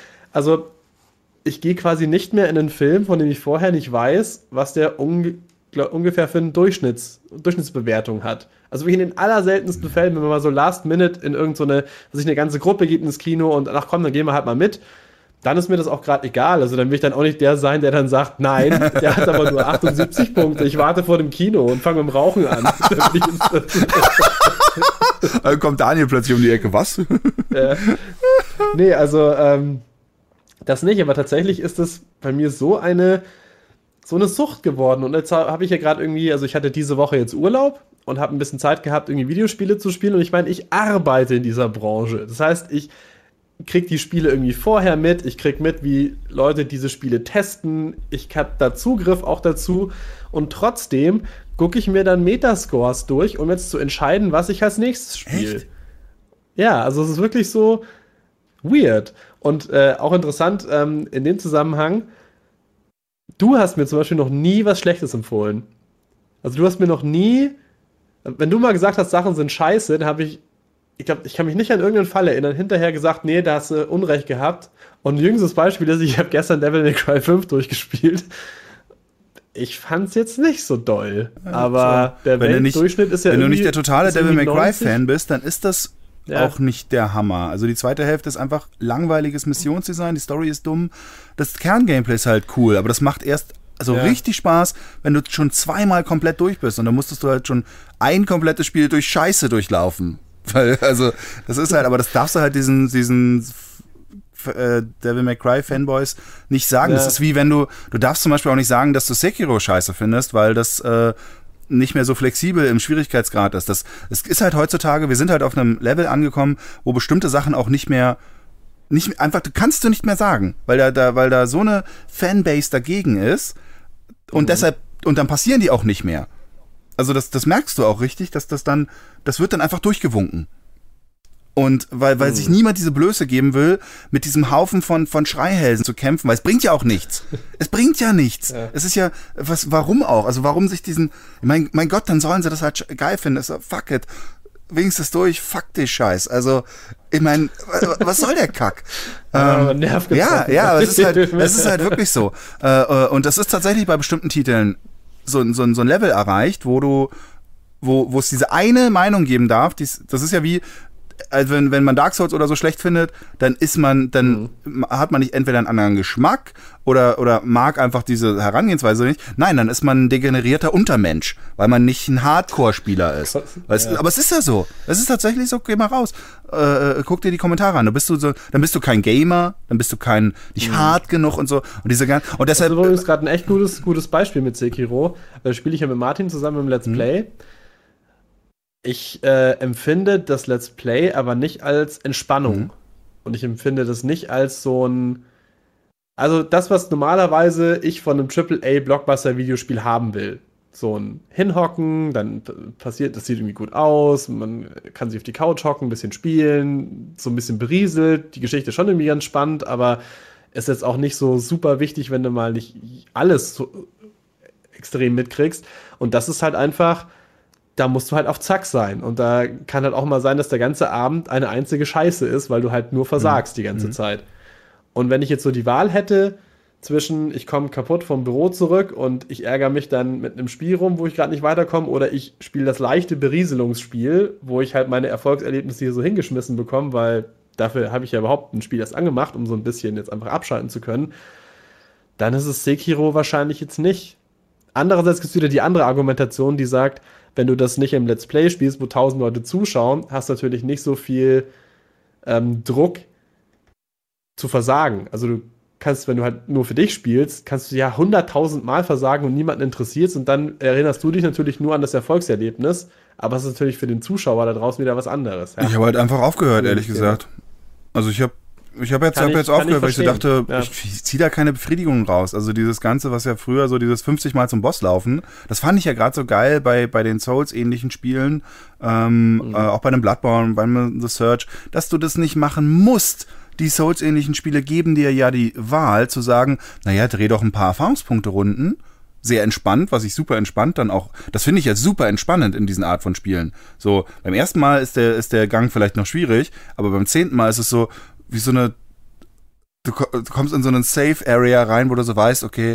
Also ich gehe quasi nicht mehr in einen Film, von dem ich vorher nicht weiß, was der unge- ungefähr für eine Durchschnitts- Durchschnittsbewertung hat. Also wirklich in den allerseltensten Fällen, wenn man mal so last minute in irgendeine, so dass sich eine ganze Gruppe geht ins Kino und ach komm, dann gehen wir halt mal mit. Dann ist mir das auch gerade egal. Also dann will ich dann auch nicht der sein, der dann sagt, nein, der hat aber nur achtundsiebzig Punkte. Ich warte vor dem Kino und fange mit dem Rauchen an. Dann kommt Daniel plötzlich um die Ecke. Was? Äh, nee, also ähm, das nicht. Aber tatsächlich ist das bei mir so eine so eine Sucht geworden. Und jetzt habe ich ja gerade irgendwie, also ich hatte diese Woche jetzt Urlaub und habe ein bisschen Zeit gehabt, irgendwie Videospiele zu spielen. Und ich meine, ich arbeite in dieser Branche. Das heißt, ich krieg die Spiele irgendwie vorher mit, ich krieg mit, wie Leute diese Spiele testen, ich hab da Zugriff auch dazu und trotzdem gucke ich mir dann Metascores durch, um jetzt zu entscheiden, was ich als nächstes spiele. Ja, also es ist wirklich so weird. Und äh, auch interessant ähm, in dem Zusammenhang, du hast mir zum Beispiel noch nie was Schlechtes empfohlen. Also du hast mir noch nie, wenn du mal gesagt hast, Sachen sind scheiße, dann habe ich Ich glaube, ich kann mich nicht an irgendeinen Fall erinnern, hinterher gesagt, nee, da hast du Unrecht gehabt. Und ein jüngstes Beispiel ist, ich habe gestern Devil May Cry fünf durchgespielt. Ich fand's jetzt nicht so doll. Ja, aber so. Der Weltdurchschnitt ist ja Wenn du nicht der totale Devil May Cry Fan bist, dann ist das ja auch nicht der Hammer. Also die zweite Hälfte ist einfach langweiliges Missionsdesign, die Story ist dumm. Das Kerngameplay ist halt cool, aber das macht erst also ja. richtig Spaß, wenn du schon zweimal komplett durch bist. Und dann musstest du halt schon ein komplettes Spiel durch Scheiße durchlaufen. Weil, also, das ist halt, aber das darfst du halt diesen, diesen äh, Devil May Cry Fanboys nicht sagen. Ja. Das ist wie wenn du, du darfst zum Beispiel auch nicht sagen, dass du Sekiro scheiße findest, weil das, äh, nicht mehr so flexibel im Schwierigkeitsgrad ist. Das, es ist halt heutzutage, wir sind halt auf einem Level angekommen, wo bestimmte Sachen auch nicht mehr, nicht einfach, kannst du nicht mehr sagen, weil da, da, weil da so eine Fanbase dagegen ist und mhm. deshalb, und dann passieren die auch nicht mehr. Also das, das merkst du auch richtig, dass das dann, das wird dann einfach durchgewunken. Und weil, weil mhm. sich niemand diese Blöße geben will, mit diesem Haufen von, von Schreihälsen zu kämpfen, weil es bringt ja auch nichts. Es bringt ja nichts. Ja. Es ist ja, was, warum auch? Also warum sich diesen, mein, mein Gott, dann sollen sie das halt geil finden. Das ist, fuck it. Wenigstens durch, fuck den Scheiß. Also, ich meine, was soll der Kack? ähm, ja, ja, aber es ist halt, es ist halt wirklich so. Äh, und das ist tatsächlich bei bestimmten Titeln so, so, so ein Level erreicht, wo du, wo, wo es diese eine Meinung geben darf, dies, das ist ja wie, also wenn, wenn man Dark Souls oder so schlecht findet, dann ist man, dann mhm. hat man nicht entweder einen anderen Geschmack oder, oder mag einfach diese Herangehensweise nicht. Nein, dann ist man ein degenerierter Untermensch, weil man nicht ein Hardcore-Spieler ist. Es, ja. Aber es ist ja so. Es ist tatsächlich so, geh mal raus. Äh, guck dir die Kommentare an. Du bist du so, dann bist du kein Gamer, dann bist du kein, nicht mhm. hart genug und so. Und diese und deshalb. Also, das ist gerade ein echt gutes, gutes Beispiel mit Sekiro. Da spiele ich ja mit Martin zusammen im Let's mhm. Play. Ich äh, empfinde das Let's Play aber nicht als Entspannung. Mhm. Und ich empfinde das nicht als so ein. Also, das, was normalerweise ich von einem Triple A Blockbuster-Videospiel haben will. So ein Hinhocken, dann passiert, das sieht irgendwie gut aus, man kann sich auf die Couch hocken, ein bisschen spielen, so ein bisschen berieselt. Die Geschichte ist schon irgendwie ganz spannend, aber ist jetzt auch nicht so super wichtig, wenn du mal nicht alles so extrem mitkriegst. Und das ist halt einfach. Da musst du halt auf Zack sein. Und da kann halt auch mal sein, dass der ganze Abend eine einzige Scheiße ist, weil du halt nur versagst mhm. die ganze mhm. Zeit. Und wenn ich jetzt so die Wahl hätte zwischen, ich komme kaputt vom Büro zurück und ich ärgere mich dann mit einem Spiel rum, wo ich gerade nicht weiterkomme, oder ich spiele das leichte Berieselungsspiel, wo ich halt meine Erfolgserlebnisse hier so hingeschmissen bekomme, weil dafür habe ich ja überhaupt ein Spiel erst angemacht, um so ein bisschen jetzt einfach abschalten zu können, dann ist es Sekiro wahrscheinlich jetzt nicht. Andererseits gibt es wieder die andere Argumentation, die sagt, wenn du das nicht im Let's Play spielst, wo tausend Leute zuschauen, hast du natürlich nicht so viel ähm, Druck zu versagen. Also du kannst, wenn du halt nur für dich spielst, kannst du ja hunderttausend Mal versagen und niemanden interessiert und dann erinnerst du dich natürlich nur an das Erfolgserlebnis, aber es ist natürlich für den Zuschauer da draußen wieder was anderes. Ja? Ich habe halt einfach aufgehört, ehrlich ja. gesagt. Also ich habe Ich habe jetzt, hab ich, jetzt aufgehört, weil ich so dachte, ja. ich, ich ziehe da keine Befriedigung raus. Also dieses Ganze, was ja früher so dieses fünfzig Mal zum Boss laufen, das fand ich ja gerade so geil bei, bei den Souls-ähnlichen Spielen, ähm, mhm. äh, auch bei dem Bloodborne, beim The Surge, dass du das nicht machen musst. Die Souls-ähnlichen Spiele geben dir ja die Wahl zu sagen, naja, dreh doch ein paar Erfahrungspunkte Runden. Sehr entspannt, was ich super entspannt dann auch, das finde ich ja super entspannend in diesen Art von Spielen. So, beim ersten Mal ist der, ist der Gang vielleicht noch schwierig, aber beim zehnten Mal ist es so, wie so eine, du kommst in so einen Safe-Area rein, wo du so weißt, okay,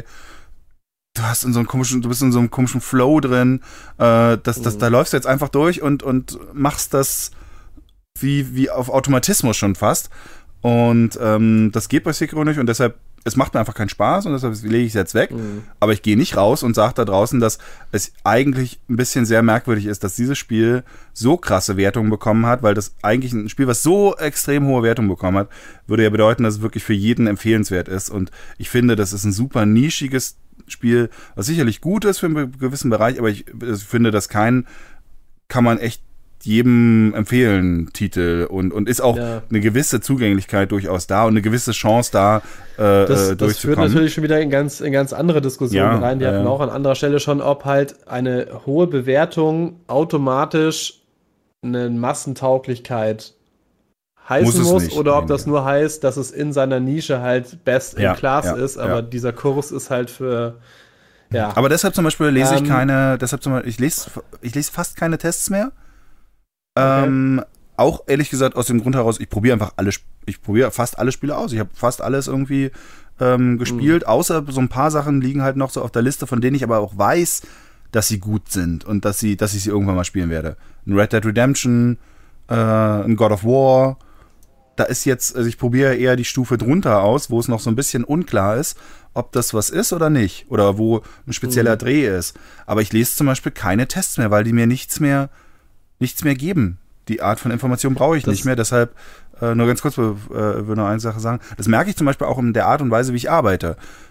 du hast in so einem komischen, du bist in so einem komischen Flow drin, äh, das, das, mhm. da läufst du jetzt einfach durch und, und machst das wie, wie auf Automatismus schon fast. Und ähm, das geht bei Sekiro nicht und deshalb, es macht mir einfach keinen Spaß und deshalb lege ich es jetzt weg. Mhm. Aber ich gehe nicht raus und sage da draußen, dass es eigentlich ein bisschen sehr merkwürdig ist, dass dieses Spiel so krasse Wertungen bekommen hat, weil das eigentlich ein Spiel, was so extrem hohe Wertungen bekommen hat, würde ja bedeuten, dass es wirklich für jeden empfehlenswert ist. Und ich finde, das ist ein super nischiges Spiel, was sicherlich gut ist für einen gewissen Bereich, aber ich, ich finde, dass kein, kann man echt jedem empfehlen, Titel, und, und ist auch ja. eine gewisse Zugänglichkeit durchaus da und eine gewisse Chance da, äh, das, durchzukommen. Das führt natürlich schon wieder in ganz, in ganz andere Diskussionen ja, rein. Die ja, hatten ja. auch an anderer Stelle schon, ob halt eine hohe Bewertung automatisch eine Massentauglichkeit heißen muss, muss nicht, oder ob nein, das ja. nur heißt, dass es in seiner Nische halt best ja, in class ja, ist, aber ja. dieser Kurs ist halt für ja. Aber deshalb zum Beispiel lese ähm, ich keine, deshalb zum Beispiel, ich lese, ich lese fast keine Tests mehr. Okay. Ähm, auch ehrlich gesagt aus dem Grund heraus, ich probiere einfach alle, ich probiere fast alle Spiele aus. Ich habe fast alles irgendwie ähm, gespielt, mhm. außer so ein paar Sachen liegen halt noch so auf der Liste, von denen ich aber auch weiß, dass sie gut sind und dass sie, dass ich sie irgendwann mal spielen werde. Ein Red Dead Redemption, äh, ein God of War. Da ist jetzt, also ich probiere eher die Stufe drunter aus, wo es noch so ein bisschen unklar ist, ob das was ist oder nicht. Oder wo ein spezieller mhm. Dreh ist. Aber ich lese zum Beispiel keine Tests mehr, weil die mir nichts mehr nichts mehr geben. Die Art von Information brauche ich das nicht mehr, deshalb äh, nur ganz kurz, äh, würde noch eine Sache sagen. Das merke ich zum Beispiel auch in der Art und Weise, wie ich arbeite.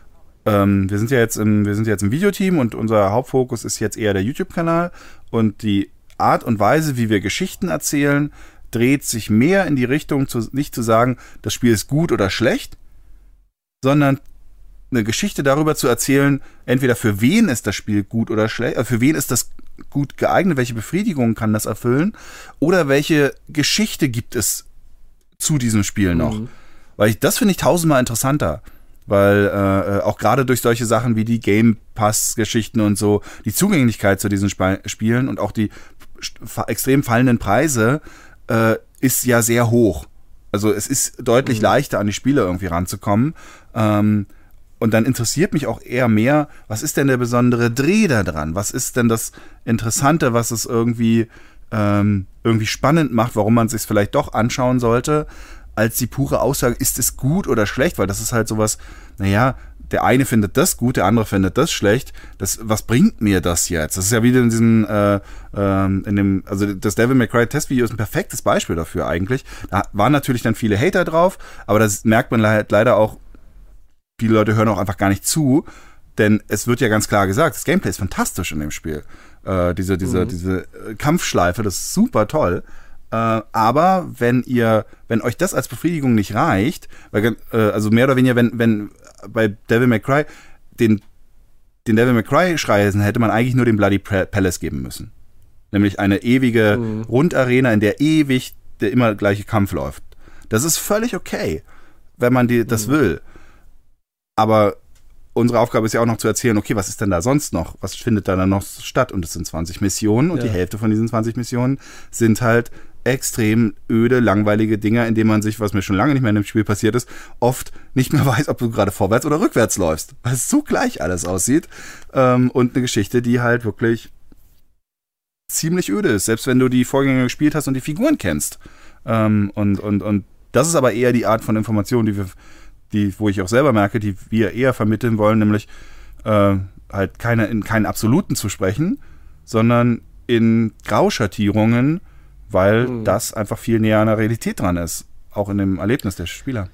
ähm, wir sind ja jetzt im, wir sind jetzt im Videoteam und unser Hauptfokus ist jetzt eher der YouTube-Kanal und die Art und Weise, wie wir Geschichten erzählen, dreht sich mehr in die Richtung, zu, nicht zu sagen, das Spiel ist gut oder schlecht, sondern eine Geschichte darüber zu erzählen, entweder für wen ist das Spiel gut oder schlecht, äh, für wen ist das gut geeignet, welche Befriedigung kann das erfüllen oder welche Geschichte gibt es zu diesem Spiel noch. Mhm. Weil ich, das finde ich tausendmal interessanter. Weil äh, auch gerade durch solche Sachen wie die Game Pass-Geschichten und so, die Zugänglichkeit zu diesen Sp- Spielen und auch die f- extrem fallenden Preise äh, ist ja sehr hoch. Also es ist deutlich mhm. leichter, an die Spiele irgendwie ranzukommen. Ähm, und dann interessiert mich auch eher mehr, was ist denn der besondere Dreh da dran? Was ist denn das Interessante, was es irgendwie, ähm, irgendwie spannend macht, warum man es sich vielleicht doch anschauen sollte, als die pure Aussage, ist es gut oder schlecht? Weil das ist halt sowas, naja, der eine findet das gut, der andere findet das schlecht. Das, was bringt mir das jetzt? Das ist ja wieder in diesem, äh, ähm, in dem, also das Devil May Cry Testvideo ist ein perfektes Beispiel dafür eigentlich. Da waren natürlich dann viele Hater drauf, aber das merkt man halt leider auch, viele Leute hören auch einfach gar nicht zu, denn es wird ja ganz klar gesagt, das Gameplay ist fantastisch in dem Spiel. Äh, diese, diese, mhm. diese Kampfschleife, das ist super toll. Aber wenn ihr, wenn euch das als Befriedigung nicht reicht, weil, äh, also mehr oder weniger, wenn, wenn bei Devil May Cry den, den Devil May Cry Schrei hätte man eigentlich nur den Bloody Palace geben müssen. Nämlich eine ewige mhm. Rundarena, in der ewig der immer gleiche Kampf läuft. Das ist völlig okay, wenn man die, das mhm. will. Aber unsere Aufgabe ist ja auch noch zu erzählen, okay, was ist denn da sonst noch? Was findet da dann noch statt? Und es sind zwanzig Missionen und ja. die Hälfte von diesen zwanzig Missionen sind halt extrem öde, langweilige Dinger, in denen man sich, was mir schon lange nicht mehr in dem Spiel passiert ist, oft nicht mehr weiß, ob du gerade vorwärts oder rückwärts läufst, weil es so gleich alles aussieht. Ähm, und eine Geschichte, die halt wirklich ziemlich öde ist, selbst wenn du die Vorgänger gespielt hast und die Figuren kennst. Ähm, und, und, und das ist aber eher die Art von Information, die wir, die, wo ich auch selber merke, die wir eher vermitteln wollen, nämlich äh, halt keine, in keinen Absoluten zu sprechen, sondern in Grauschattierungen, weil mhm. das einfach viel näher an der Realität dran ist, auch in dem Erlebnis der Spieler.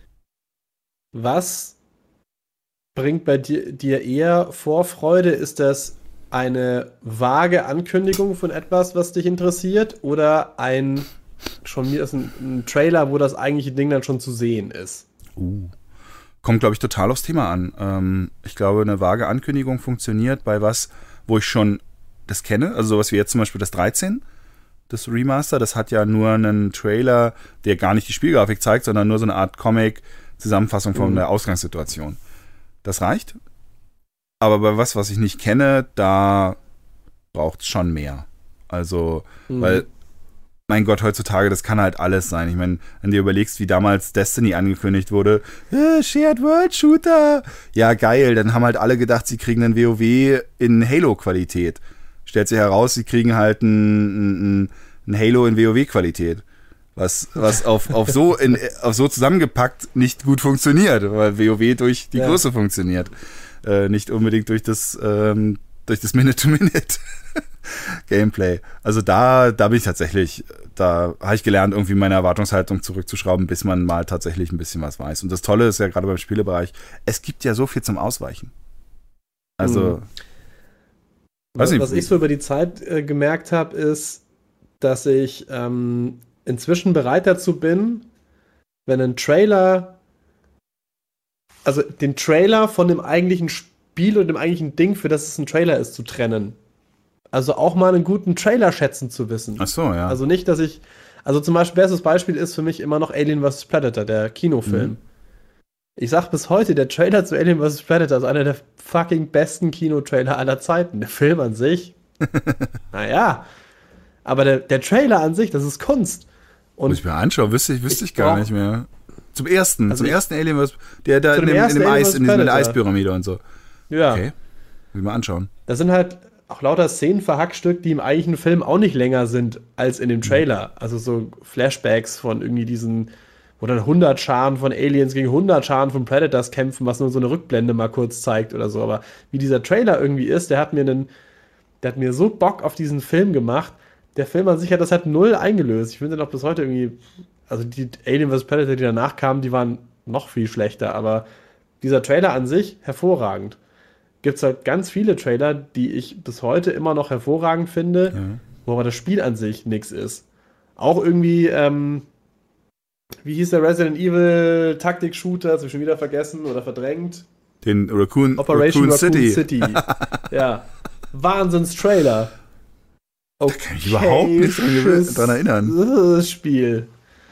Was bringt bei dir, dir eher Vorfreude? Ist das eine vage Ankündigung von etwas, was dich interessiert, oder ein schon mir ist ein, ein Trailer, wo das eigentliche Ding dann schon zu sehen ist? Uh. Kommt, glaube ich, total aufs Thema an. Ähm, ich glaube, eine vage Ankündigung funktioniert bei was, wo ich schon das kenne, also sowas wie jetzt zum Beispiel das dreizehn, das Remaster, das hat ja nur einen Trailer, der gar nicht die Spielgrafik zeigt, sondern nur so eine Art Comic-Zusammenfassung von mhm. der Ausgangssituation. Das reicht. Aber bei was, was ich nicht kenne, da braucht es schon mehr. Also, mhm. weil, mein Gott, heutzutage, das kann halt alles sein. Ich meine, wenn du dir überlegst, wie damals Destiny angekündigt wurde, äh, Shared World Shooter. Ja, geil, dann haben halt alle gedacht, sie kriegen einen WoW in Halo-Qualität. Stellt sich heraus, sie kriegen halt ein, ein, ein Halo in WoW-Qualität. Was, was auf, auf, so in, auf so zusammengepackt nicht gut funktioniert, weil WoW durch die ja. Größe funktioniert. Äh, nicht unbedingt durch das, ähm, durch das Minute-to-Minute-Gameplay. Also da, da bin ich tatsächlich, da habe ich gelernt, irgendwie meine Erwartungshaltung zurückzuschrauben, bis man mal tatsächlich ein bisschen was weiß. Und das Tolle ist ja gerade beim Spielebereich, es gibt ja so viel zum Ausweichen. Also... Mhm. Was, was ich so über die Zeit äh, gemerkt habe, ist, dass ich ähm, inzwischen bereit dazu bin, wenn ein Trailer, also den Trailer von dem eigentlichen Spiel und dem eigentlichen Ding, für das es ein Trailer ist, zu trennen. Also auch mal einen guten Trailer schätzen zu wissen. Ach so, ja. Also nicht, dass ich, also zum Beispiel, bestes Beispiel ist für mich immer noch Alien versus. Predator, der Kinofilm. Mhm. Ich sag bis heute, der Trailer zu Alien versus. Predator ist einer der fucking besten Kinotrailer aller Zeiten. Der Film an sich, naja, aber der, der Trailer an sich, das ist Kunst. Und muss ich mir anschauen, wüsste ich, wüsste ich, ich gar brauch, nicht mehr. Zum ersten, also zum ich, ersten Alien versus. Der da in dem, in dem Eis, in dieser Eispyramide und so. Ja. Okay, will ich mal anschauen. Das sind halt auch lauter Szenen verhackstückt, die im eigentlichen Film auch nicht länger sind als in dem Trailer. Also so Flashbacks von irgendwie diesen, wo dann hundert Scharen von Aliens gegen hundert Scharen von Predators kämpfen, was nur so eine Rückblende mal kurz zeigt oder so. Aber wie dieser Trailer irgendwie ist, der hat mir einen, der hat mir so Bock auf diesen Film gemacht. Der Film an sich hat das halt null eingelöst. Ich finde noch bis heute irgendwie, also die Alien versus. Predator, die danach kamen, die waren noch viel schlechter, aber dieser Trailer an sich hervorragend. Gibt es halt ganz viele Trailer, die ich bis heute immer noch hervorragend finde, Ja. wo aber das Spiel an sich nichts ist. Auch irgendwie, ähm, wie hieß der Resident Evil Taktik-Shooter, das habe ich schon wieder vergessen oder verdrängt. Den Raccoon, Operation Raccoon, Raccoon City. City. Ja. Wahnsinns-Trailer. Da kann ich überhaupt nicht dran, gew- dran erinnern. Das Spiel.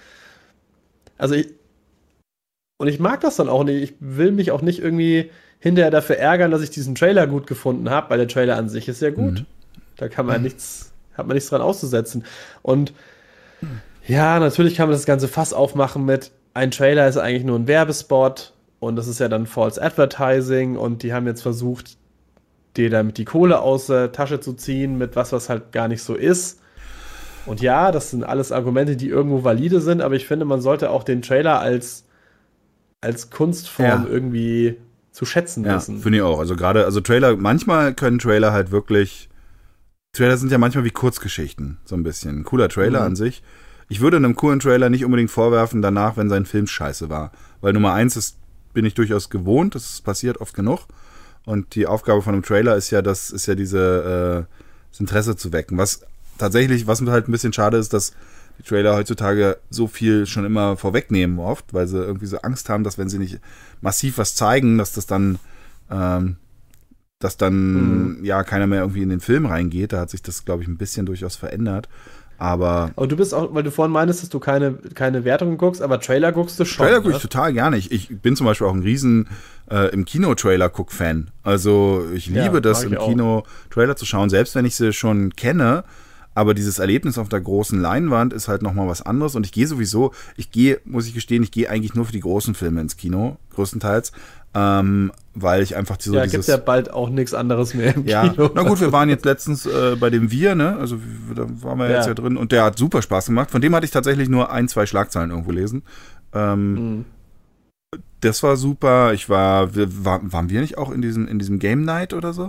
Also ich. Und ich mag das dann auch nicht. Ich will mich auch nicht irgendwie hinterher dafür ärgern, dass ich diesen Trailer gut gefunden habe, weil der Trailer an sich ist ja gut. Mhm. Da kann man nichts, hat man nichts dran auszusetzen. Und ja, natürlich kann man das ganze Fass aufmachen mit, ein Trailer ist eigentlich nur ein Werbespot und das ist ja dann False Advertising und die haben jetzt versucht, dir damit die Kohle aus der Tasche zu ziehen mit was, was halt gar nicht so ist. Und ja, das sind alles Argumente, die irgendwo valide sind, aber ich finde, man sollte auch den Trailer als, als Kunstform Ja. irgendwie zu schätzen Ja, wissen. finde ich auch. Also gerade, also Trailer, manchmal können Trailer halt wirklich, Trailer sind ja manchmal wie Kurzgeschichten, so ein bisschen. Ein cooler Trailer Mhm. an sich. Ich würde einem coolen Trailer nicht unbedingt vorwerfen, danach, wenn sein Film scheiße war. Weil Nummer eins ist, bin ich durchaus gewohnt, das passiert oft genug. Und die Aufgabe von einem Trailer ist ja, das ist ja diese, äh, das Interesse zu wecken. Was tatsächlich, was mir halt ein bisschen schade ist, dass die Trailer heutzutage so viel schon immer vorwegnehmen oft, weil sie irgendwie so Angst haben, dass wenn sie nicht massiv was zeigen, dass das dann, ähm, dass dann Mhm. ja keiner mehr irgendwie in den Film reingeht. Da hat sich das, glaube ich, ein bisschen durchaus verändert. Aber Aber du bist auch, weil du vorhin meintest, dass du keine, keine Wertungen guckst, aber Trailer guckst du schon. Trailer gucke ne? ich total gerne. Ich, ich bin zum Beispiel auch ein riesen äh, im Kino-Trailer-Guck-Fan. Also ich Ja, liebe das, mag im ich auch. Kino Trailer zu schauen, selbst wenn ich sie schon kenne. Aber dieses Erlebnis auf der großen Leinwand ist halt nochmal was anderes. Und ich gehe sowieso, ich gehe, muss ich gestehen, ich gehe eigentlich nur für die großen Filme ins Kino, größtenteils. Ähm, weil ich einfach so Ja, dieses... gibt ja bald auch nichts anderes mehr im Ja, Kino. na gut, wir waren jetzt letztens äh, bei dem Wir, ne? Also wir- da waren wir Ja. jetzt ja drin und der hat super Spaß gemacht. Von dem hatte ich tatsächlich nur ein, zwei Schlagzeilen irgendwo lesen. Ähm, Mhm. Das war super. Ich war, wir, war, waren wir nicht auch in diesem, in diesem Game Night oder so?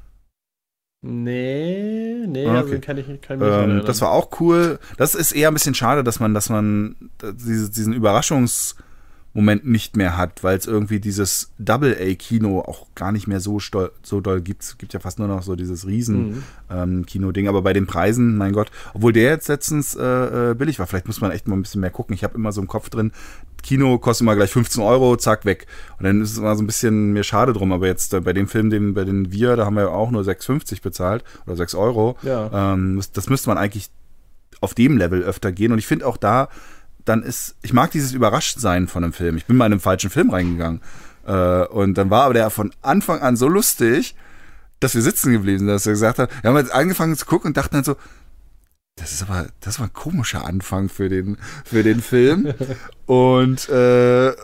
Nee, nee, Ah, also okay. kann ich, kann ich mich nicht Ähm, erinnern. das war auch cool. Das ist eher ein bisschen schade, dass man, dass man diese, diesen Überraschungsmoment nicht mehr hat, weil es irgendwie dieses Double-A-Kino auch gar nicht mehr so, stol- so doll gibt. Es gibt ja fast nur noch so dieses Mhm. Riesen-Kino-Ding. Aber bei den Preisen, mein Gott, obwohl der jetzt letztens äh, äh, billig war, vielleicht muss man echt mal ein bisschen mehr gucken. Ich habe immer so im Kopf drin, Kino kostet immer gleich fünfzehn Euro, zack, weg. Und dann ist es immer so ein bisschen mir schade drum. Aber jetzt äh, bei dem Film, den, bei den Wir, da haben wir auch nur sechs fünfzig bezahlt oder sechs Euro. Ja. Ähm, das, das müsste man eigentlich auf dem Level öfter gehen. Und ich finde auch da, dann ist, ich mag dieses Überraschtsein von einem Film. Ich bin mal in einem falschen Film reingegangen. Äh, und dann war aber der von Anfang an so lustig, dass wir sitzen geblieben sind, dass er gesagt hat, wir haben jetzt angefangen zu gucken und dachten dann so, das ist aber, das war ein komischer Anfang für den, für den Film. und, äh,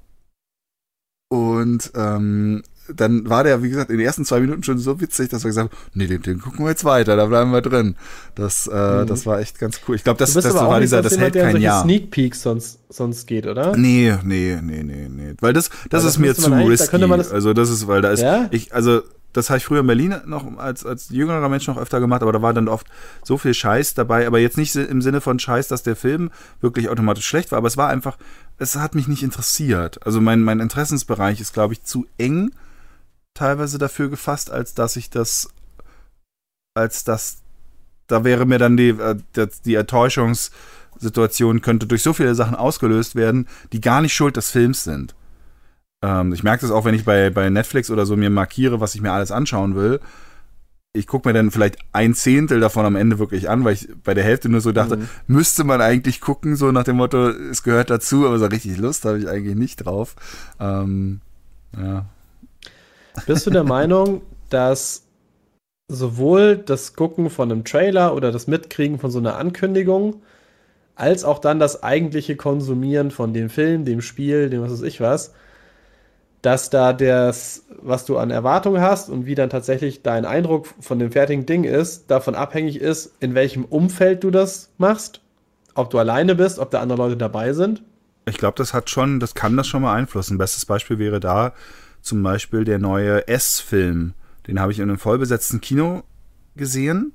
und, ähm, dann war der, wie gesagt, in den ersten zwei Minuten schon so witzig, dass wir gesagt haben, nee, den, den gucken wir jetzt weiter, da bleiben wir drin. Das, äh, Mhm. das war echt ganz cool. Ich glaube, das, Du bist das aber auch war nicht dieser, sonst das hält jemand, der in kein solche Jahr. Sneak Peeks sonst, sonst geht, oder? Nee, nee, nee, nee, nee. Weil das, das Weil ist das mir müsste zu man eigentlich- da risky. könnte man das- Also das ist, weil da ist, Ja? ich, also das habe ich früher in Berlin noch als, als jüngerer Mensch noch öfter gemacht, aber da war dann oft so viel Scheiß dabei, aber jetzt nicht im Sinne von Scheiß, dass der Film wirklich automatisch schlecht war, aber es war einfach, es hat mich nicht interessiert. Also mein, mein Interessensbereich ist, glaube ich, zu eng teilweise dafür gefasst, als dass ich das, als dass, da wäre mir dann die, äh, das- die Enttäuschungssituation könnte durch so viele Sachen ausgelöst werden, die gar nicht Schuld des Films sind. Ähm, ich merke das auch, wenn ich bei, bei Netflix oder so mir markiere, was ich mir alles anschauen will. Ich gucke mir dann vielleicht ein Zehntel davon am Ende wirklich an, weil ich bei der Hälfte nur so dachte, Mhm. müsste man eigentlich gucken, so nach dem Motto, es gehört dazu, aber so richtig Lust habe ich eigentlich nicht drauf. Ähm, ja. Bist du der Meinung, dass sowohl das Gucken von einem Trailer oder das Mitkriegen von so einer Ankündigung, als auch dann das eigentliche Konsumieren von dem Film, dem Spiel, dem was weiß ich was, dass da das, was du an Erwartungen hast und wie dann tatsächlich dein Eindruck von dem fertigen Ding ist, davon abhängig ist, in welchem Umfeld du das machst, ob du alleine bist, ob da andere Leute dabei sind? Ich glaube, das hat schon, das kann das schon mal einflussen. Bestes Beispiel wäre da zum Beispiel der neue S-Film. Den habe ich in einem vollbesetzten Kino gesehen.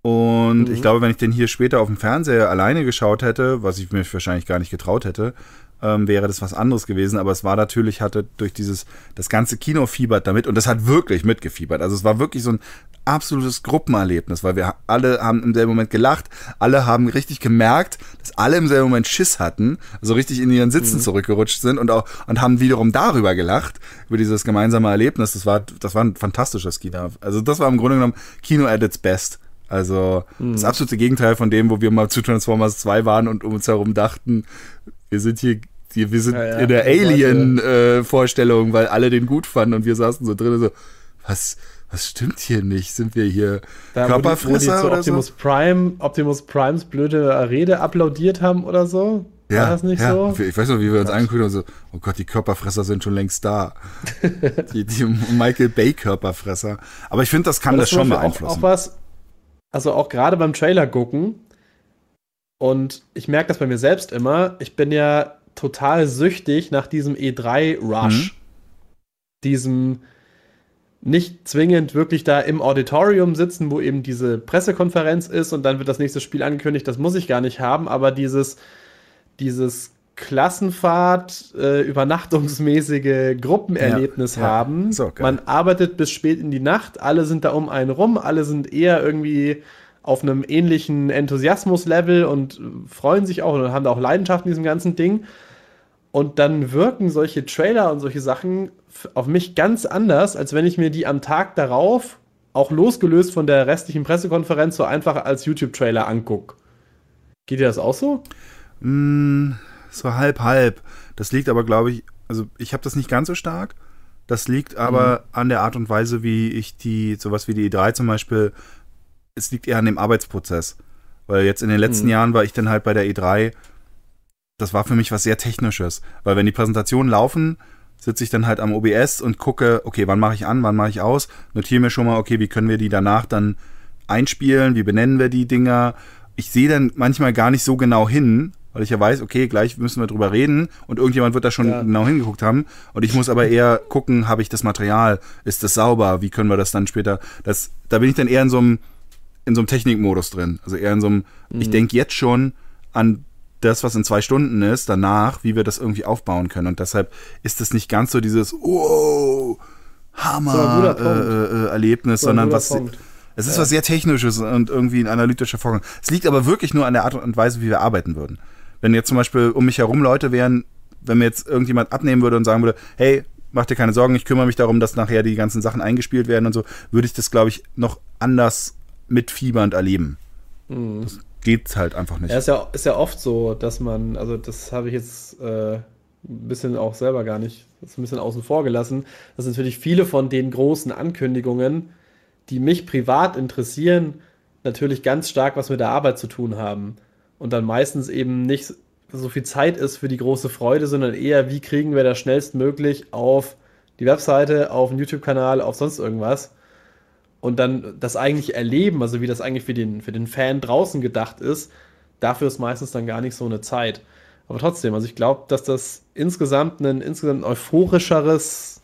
Und Mhm. ich glaube, wenn ich den hier später auf dem Fernseher alleine geschaut hätte, was ich mir wahrscheinlich gar nicht getraut hätte, ähm, wäre das was anderes gewesen, aber es war natürlich, hatte durch dieses, das ganze Kino fiebert damit und das hat wirklich mitgefiebert. Also es war wirklich so ein absolutes Gruppenerlebnis, weil wir alle haben im selben Moment gelacht, alle haben richtig gemerkt, dass alle im selben Moment Schiss hatten, also richtig in ihren Sitzen mhm. zurückgerutscht sind und auch und haben wiederum darüber gelacht, über dieses gemeinsame Erlebnis. Das war, das war ein fantastisches Kino. Also das war im Grunde genommen Kino at its best. Also mhm. das absolute Gegenteil von dem, wo wir mal zu Transformers zwei waren und um uns herum dachten, wir sind hier, wir sind ja, ja, in der Alien-Vorstellung, äh, weil alle den gut fanden und wir saßen so drin so, was, was stimmt hier nicht? Sind wir hier da, Körperfresser wo die, wo die oder Optimus so? Prime, Optimus Primes blöde Rede applaudiert haben oder so? Ja, war das nicht ja. so? Ich weiß noch, wie wir uns angeguckt haben, so, oh Gott, die Körperfresser sind schon längst da. die, die Michael Bay Körperfresser. Aber ich finde, das kann das, das schon beeinflussen. Auch, auch was, also auch gerade beim Trailer gucken, und ich merke das bei mir selbst immer, ich bin ja total süchtig nach diesem E drei Rush. Mhm. Diesem nicht zwingend wirklich da im Auditorium sitzen, wo eben diese Pressekonferenz ist und dann wird das nächste Spiel angekündigt, das muss ich gar nicht haben, aber dieses, dieses Klassenfahrt, äh, übernachtungsmäßige Gruppenerlebnis ja, ja. haben. So, okay. Man arbeitet bis spät in die Nacht, alle sind da um einen rum, alle sind eher irgendwie auf einem ähnlichen Enthusiasmus-Level und freuen sich auch und haben da auch Leidenschaft in diesem ganzen Ding. Und dann wirken solche Trailer und solche Sachen auf mich ganz anders, als wenn ich mir die am Tag darauf, auch losgelöst von der restlichen Pressekonferenz, so einfach als YouTube-Trailer angucke. Geht dir das auch so? Mm, so halb, halb. Das liegt aber, glaube ich, also ich habe das nicht ganz so stark. Das liegt aber mhm. an der Art und Weise, wie ich die, sowas wie die E drei zum Beispiel, es liegt eher an dem Arbeitsprozess. Weil jetzt in den letzten mhm. Jahren war ich dann halt bei der E drei, das war für mich was sehr Technisches. Weil wenn die Präsentationen laufen, sitze ich dann halt am O B S und gucke, okay, wann mache ich an, wann mache ich aus, notiere mir schon mal, okay, wie können wir die danach dann einspielen, wie benennen wir die Dinger. Ich sehe dann manchmal gar nicht so genau hin, weil ich ja weiß, okay, gleich müssen wir drüber reden und irgendjemand wird da schon ja. genau hingeguckt haben und ich muss aber eher gucken, habe ich das Material, ist das sauber, wie können wir das dann später, das, da bin ich dann eher in so einem in so einem Technikmodus drin, also eher in so einem, mhm. ich denke jetzt schon an das, was in zwei Stunden ist, danach, wie wir das irgendwie aufbauen können und deshalb ist das nicht ganz so dieses oh, Hammer so äh, äh, Erlebnis, so sondern was Punkt. Es ist ja. was sehr Technisches und irgendwie ein analytischer Vorgang. Es liegt aber wirklich nur an der Art und Weise, wie wir arbeiten würden. Wenn jetzt zum Beispiel um mich herum Leute wären, wenn mir jetzt irgendjemand abnehmen würde und sagen würde, hey, mach dir keine Sorgen, ich kümmere mich darum, dass nachher die ganzen Sachen eingespielt werden und so, würde ich das, glaube ich, noch anders mitfiebernd erleben. Mhm. Das geht halt einfach nicht. Ja, ist ja, ist ja oft so, dass man, also das habe ich jetzt äh, ein bisschen auch selber gar nicht, das ist ein bisschen außen vor gelassen, dass natürlich viele von den großen Ankündigungen, die mich privat interessieren, natürlich ganz stark was mit der Arbeit zu tun haben. Und dann meistens eben nicht so viel Zeit ist für die große Freude, sondern eher, wie kriegen wir das schnellstmöglich auf die Webseite, auf den YouTube-Kanal, auf sonst irgendwas. Und dann das eigentlich erleben, also wie das eigentlich für den, für den Fan draußen gedacht ist, dafür ist meistens dann gar nicht so eine Zeit. Aber trotzdem, also ich glaube, dass das insgesamt ein insgesamt euphorischeres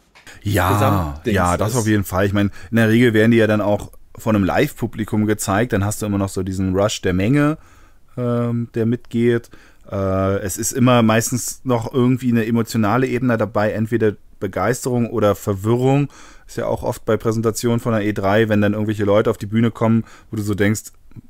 Ja, ja, das ist. Auf jeden Fall. Ich meine, in der Regel werden die ja dann auch von einem Live-Publikum gezeigt, dann hast du immer noch so diesen Rush der Menge, ähm, der mitgeht. Äh, es ist immer meistens noch irgendwie eine emotionale Ebene dabei, entweder Begeisterung oder Verwirrung. Ist ja auch oft bei Präsentationen von der E drei, wenn dann irgendwelche Leute auf die Bühne kommen, wo du so denkst,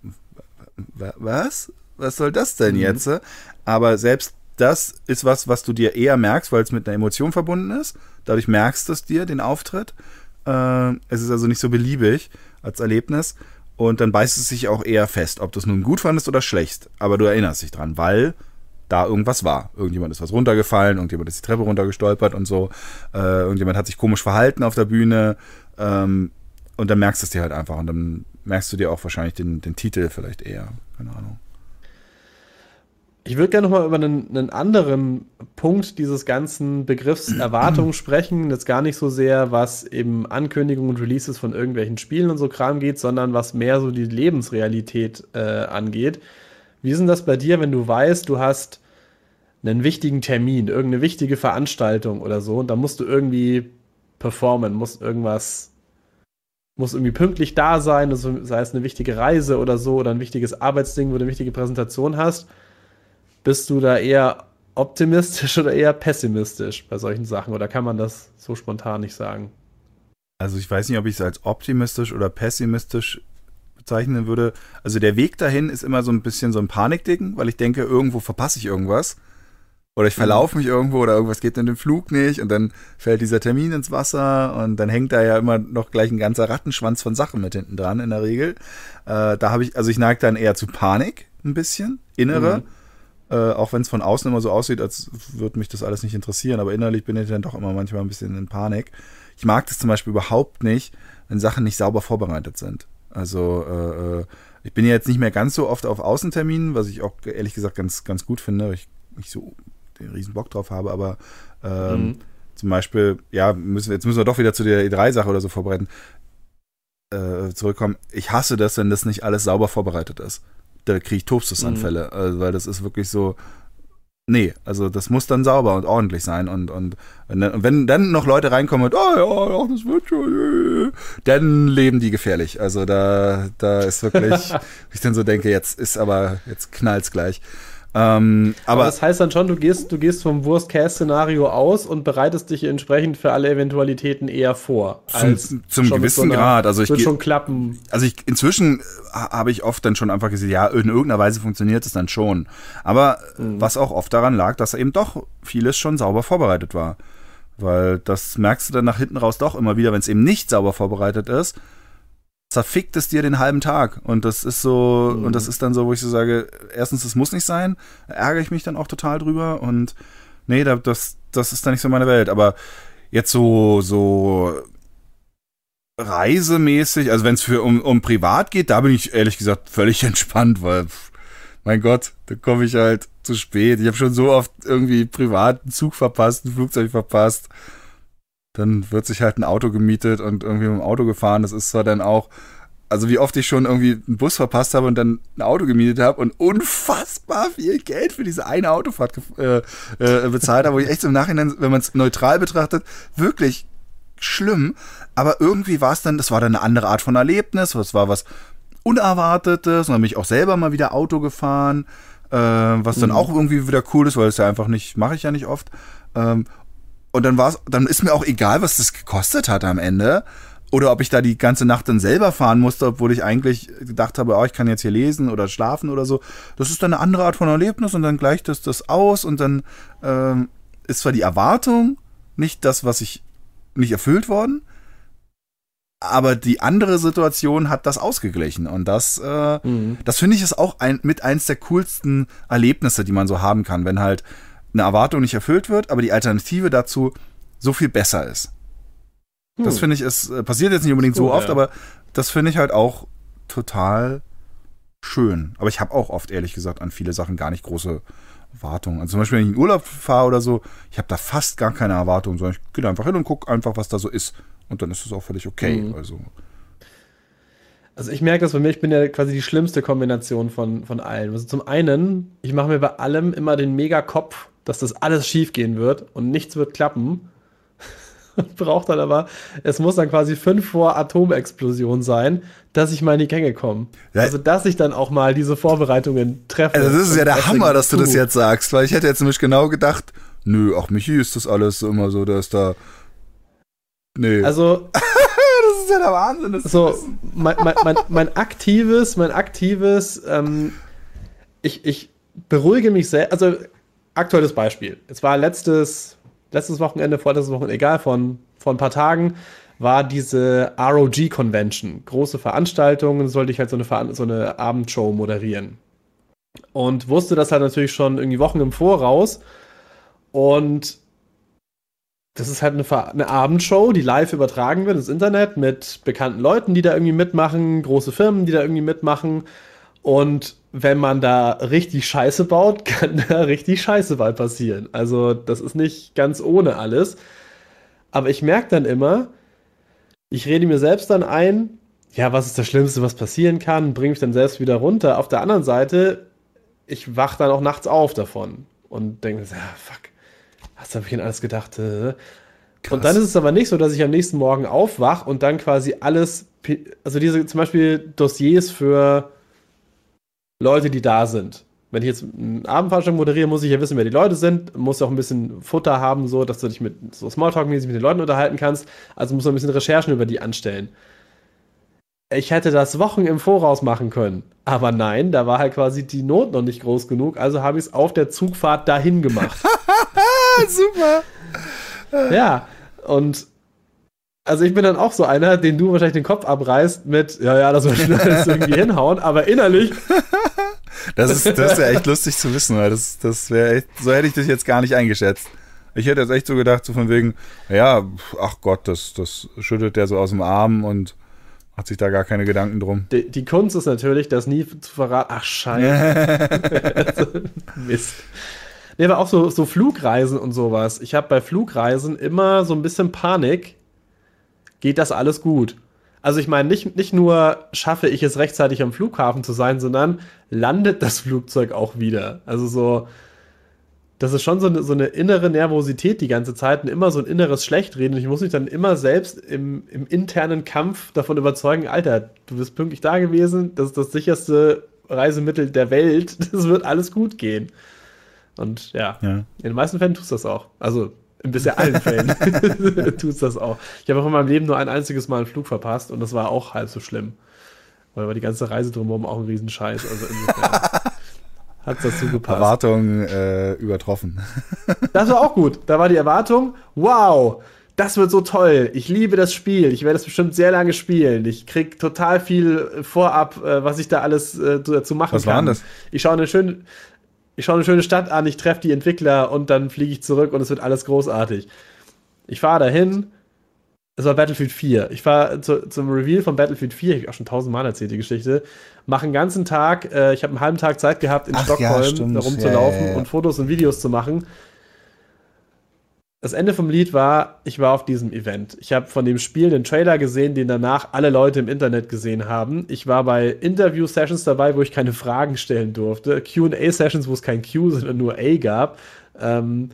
was? Was soll das denn mhm. jetzt? Aber selbst das ist was, was du dir eher merkst, weil es mit einer Emotion verbunden ist. Dadurch merkst du es dir, den Auftritt. Äh, es ist also nicht so beliebig als Erlebnis. Und dann beißt es sich auch eher fest, ob du es nun gut fandest oder schlecht. Aber du erinnerst dich dran, weil da irgendwas war. Irgendjemand ist was runtergefallen, irgendjemand ist die Treppe runtergestolpert und so. Äh, irgendjemand hat sich komisch verhalten auf der Bühne. Ähm, und dann merkst du es dir halt einfach. Und dann merkst du dir auch wahrscheinlich den, den Titel vielleicht eher. Keine Ahnung. Ich würde gerne nochmal über einen, einen anderen Punkt dieses ganzen Begriffs Erwartung sprechen. Jetzt gar nicht so sehr, was eben Ankündigungen und Releases von irgendwelchen Spielen und so Kram geht, sondern was mehr so die Lebensrealität äh, angeht. Wie ist denn das bei dir, wenn du weißt, du hast einen wichtigen Termin, irgendeine wichtige Veranstaltung oder so und da musst du irgendwie performen, musst irgendwas, musst irgendwie pünktlich da sein, also sei es eine wichtige Reise oder so oder ein wichtiges Arbeitsding, wo du eine wichtige Präsentation hast. Bist du da eher optimistisch oder eher pessimistisch bei solchen Sachen? Oder kann man das so spontan nicht sagen? Also ich weiß nicht, ob ich es als optimistisch oder pessimistisch bezeichnen würde. Also der Weg dahin ist immer so ein bisschen so ein Panikding, weil ich denke, irgendwo verpasse ich irgendwas. Oder ich verlaufe mich irgendwo oder irgendwas geht in den Flug nicht und dann fällt dieser Termin ins Wasser und dann hängt da ja immer noch gleich ein ganzer Rattenschwanz von Sachen mit hinten dran in der Regel. Äh, da habe ich, also ich neige dann eher zu Panik ein bisschen, innere. Mhm. Äh, auch wenn es von außen immer so aussieht, als würde mich das alles nicht interessieren, aber innerlich bin ich dann doch immer manchmal ein bisschen in Panik. Ich mag das zum Beispiel überhaupt nicht, wenn Sachen nicht sauber vorbereitet sind. Also äh, ich bin ja jetzt nicht mehr ganz so oft auf Außenterminen, was ich auch ehrlich gesagt ganz, ganz gut finde, weil ich nicht so den riesen Bock drauf habe, aber ähm, mhm. zum Beispiel, ja, müssen, jetzt müssen wir doch wieder zu der E drei Sache oder so vorbereiten, äh, zurückkommen. Ich hasse das, wenn das nicht alles sauber vorbereitet ist. Da kriege ich Tobsusanfälle, mhm. also, weil das ist wirklich so, nee, also das muss dann sauber und ordentlich sein und, und, und wenn dann noch Leute reinkommen und, oh ja, ja, das wird schon, dann leben die gefährlich. Also da, da ist wirklich, ich dann so denke, jetzt ist aber, jetzt knallt's gleich. Ähm, aber, aber das heißt dann schon, du gehst, du gehst vom Worst-Case-Szenario aus und bereitest dich entsprechend für alle Eventualitäten eher vor. Zum, zum gewissen so einer, Grad. Also ich wird schon klappen. Also ich inzwischen habe ich oft dann schon einfach gesehen, ja, in irgendeiner Weise funktioniert es dann schon. Aber mhm. was auch oft daran lag, dass eben doch vieles schon sauber vorbereitet war. Weil das merkst du dann nach hinten raus doch immer wieder, wenn es eben nicht sauber vorbereitet ist, zerfickt es dir den halben Tag. Und das ist so, mhm. und das ist dann so, wo ich so sage, erstens, es muss nicht sein, da ärgere ich mich dann auch total drüber und nee, das, das ist dann nicht so meine Welt. Aber jetzt so, so reisemäßig, also wenn es für um, um privat geht, da bin ich ehrlich gesagt völlig entspannt, weil, mein Gott, da komme ich halt zu spät. Ich habe schon so oft irgendwie privat einen Zug verpasst, ein Flugzeug verpasst. Dann wird sich halt ein Auto gemietet und irgendwie mit dem Auto gefahren. Das ist zwar dann auch, also wie oft ich schon irgendwie einen Bus verpasst habe und dann ein Auto gemietet habe und unfassbar viel Geld für diese eine Autofahrt äh, äh, bezahlt habe, wo ich echt im Nachhinein, wenn man es neutral betrachtet, wirklich schlimm. Aber irgendwie war es dann, das war dann eine andere Art von Erlebnis, das war was Unerwartetes und dann bin ich auch selber mal wieder Auto gefahren, äh, was dann mhm. auch irgendwie wieder cool ist, weil es ja einfach nicht, mache ich ja nicht oft. Ähm, Und dann war's, dann ist mir auch egal, was das gekostet hat am Ende. Oder ob ich da die ganze Nacht dann selber fahren musste, obwohl ich eigentlich gedacht habe, oh, ich kann jetzt hier lesen oder schlafen oder so. Das ist dann eine andere Art von Erlebnis und dann gleicht das das aus und dann ähm, ist zwar die Erwartung nicht das, was ich nicht erfüllt worden, aber die andere Situation hat das ausgeglichen und das, äh, mhm. das finde ich ist auch ein, mit eins der coolsten Erlebnisse, die man so haben kann, wenn halt eine Erwartung nicht erfüllt wird, aber die Alternative dazu so viel besser ist. Hm. Das finde ich, es passiert jetzt nicht unbedingt cool, so oft, ja. aber das finde ich halt auch total schön. Aber ich habe auch oft, ehrlich gesagt, an viele Sachen gar nicht große Erwartungen. Also zum Beispiel, wenn ich in Urlaub fahre oder so, ich habe da fast gar keine Erwartungen, sondern ich gehe da einfach hin und gucke einfach, was da so ist. Und dann ist es auch völlig okay. Hm. Also. Also ich merke das bei mir, ich bin ja quasi die schlimmste Kombination von, von allen. Also zum einen, ich mache mir bei allem immer den Mega-Kopf, dass das alles schief gehen wird und nichts wird klappen. Braucht dann aber, es muss dann quasi fünf vor Atomexplosion sein, dass ich mal in die Gänge komme. Ja. Also dass ich dann auch mal diese Vorbereitungen treffe. Also das ist ja der Hammer, dass du das jetzt sagst, weil ich hätte jetzt nämlich genau gedacht, nö, auch Michi ist das alles immer so, dass da, nee. Also das ist ja der Wahnsinn. Das so, mein, mein, mein, mein aktives, mein aktives, ähm, ich, ich beruhige mich sehr, also aktuelles Beispiel. Es war letztes, letztes Wochenende, vorletztes Wochenende, egal, von, von ein paar Tagen, war diese R O G-Convention. Große Veranstaltung, sollte ich halt so eine, so eine Abendshow moderieren. Und wusste das halt natürlich schon irgendwie Wochen im Voraus. Und das ist halt eine, eine Abendshow, die live übertragen wird ins Internet mit bekannten Leuten, die da irgendwie mitmachen, große Firmen, die da irgendwie mitmachen. Und wenn man da richtig Scheiße baut, kann da richtig Scheiße bei passieren. Also das ist nicht ganz ohne alles. Aber ich merke dann immer, ich rede mir selbst dann ein, ja, was ist das Schlimmste, was passieren kann, bringe mich dann selbst wieder runter. Auf der anderen Seite, ich wach dann auch nachts auf davon und denke, ja, fuck, was habe ich denn alles gedacht? Und dann ist es aber nicht so, dass ich am nächsten Morgen aufwach und dann quasi alles, also diese zum Beispiel Dossiers für Leute, die da sind, Wenn ich jetzt eine Abendveranstaltung moderiere, muss ich ja wissen, wer die Leute sind, muss auch ein bisschen Futter haben, so, dass du dich mit so Smalltalk-mäßig mit den Leuten unterhalten kannst. Also muss man ein bisschen Recherchen über die anstellen. Ich hätte das Wochen im Voraus machen können. Aber nein, da war halt quasi die Not noch nicht groß genug, also habe ich es auf der Zugfahrt dahin gemacht. Super! Ja, und also ich bin dann auch so einer, den du wahrscheinlich den Kopf abreißt mit, ja, ja, das soll schon alles irgendwie hinhauen, aber innerlich. Das ist, das ist ja echt lustig zu wissen, weil das, das wäre echt, so hätte ich dich jetzt gar nicht eingeschätzt. Ich hätte jetzt echt so gedacht, so von wegen, ja, ach Gott, das, das schüttelt der so aus dem Arm und hat sich da gar keine Gedanken drum. Die, die Kunst ist natürlich, das nie zu verraten. Ach, scheiße. Mist. Nee, aber auch so, so Flugreisen und sowas. Ich habe bei Flugreisen immer so ein bisschen Panik. Geht das alles gut? Also ich meine, nicht, nicht nur schaffe ich es rechtzeitig am Flughafen zu sein, sondern landet das Flugzeug auch wieder. Also so, das ist schon so eine, so eine innere Nervosität die ganze Zeit und immer so ein inneres Schlechtreden. Und ich muss mich dann immer selbst im, im internen Kampf davon überzeugen, Alter, du bist pünktlich da gewesen, das ist das sicherste Reisemittel der Welt, das wird alles gut gehen. Und ja, ja. in den meisten Fällen tust du das auch. Also in bisher allen Fällen tust du das auch. Ich habe auch in meinem Leben nur ein einziges Mal einen Flug verpasst und das war auch halb so schlimm. Weil war die ganze Reise drumherum auch ein Riesenscheiß. Also insofern hat es dazu gepasst. Erwartung äh, übertroffen. Das war auch gut. Da war die Erwartung, wow, das wird so toll. Ich liebe das Spiel. Ich werde es bestimmt sehr lange spielen. Ich krieg total viel vorab, äh, was ich da alles äh, dazu machen was kann. Was war das? Ich schaue eine schöne, ich schaue eine schöne Stadt an, ich treffe die Entwickler und dann fliege ich zurück und es wird alles großartig. Ich fahre dahin. Es war Battlefield vier. Ich war zu, zum Reveal von Battlefield vier, ich habe auch schon tausendmal erzählt, die Geschichte, mache einen ganzen Tag, äh, ich habe einen halben Tag Zeit gehabt, in Ach, Stockholm ja, stimmt. da rumzulaufen ja, ja, ja. und Fotos und Videos zu machen. Das Ende vom Lied war, ich war auf diesem Event. Ich habe von dem Spiel den Trailer gesehen, den danach alle Leute im Internet gesehen haben. Ich war bei Interview-Sessions dabei, wo ich keine Fragen stellen durfte. Q and A-Sessions, wo es kein Q, sondern nur A gab. Ähm,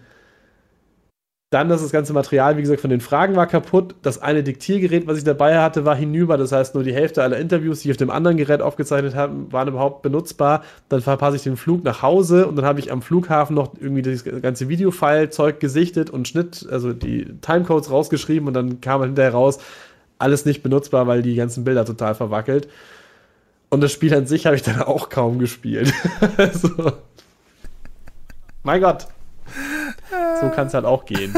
Dann das, das ganze Material, wie gesagt, von den Fragen war kaputt. Das eine Diktiergerät, was ich dabei hatte, war hinüber. Das heißt, nur die Hälfte aller Interviews, die ich auf dem anderen Gerät aufgezeichnet habe, waren überhaupt benutzbar. Dann verpasse ich den Flug nach Hause und dann habe ich am Flughafen noch irgendwie das ganze Videofile-Zeug gesichtet und Schnitt, also die Timecodes rausgeschrieben und dann kam hinterher raus, alles nicht benutzbar, weil die ganzen Bilder total verwackelt. Und das Spiel an sich habe ich dann auch kaum gespielt. Also, mein Gott. So kann es halt auch gehen.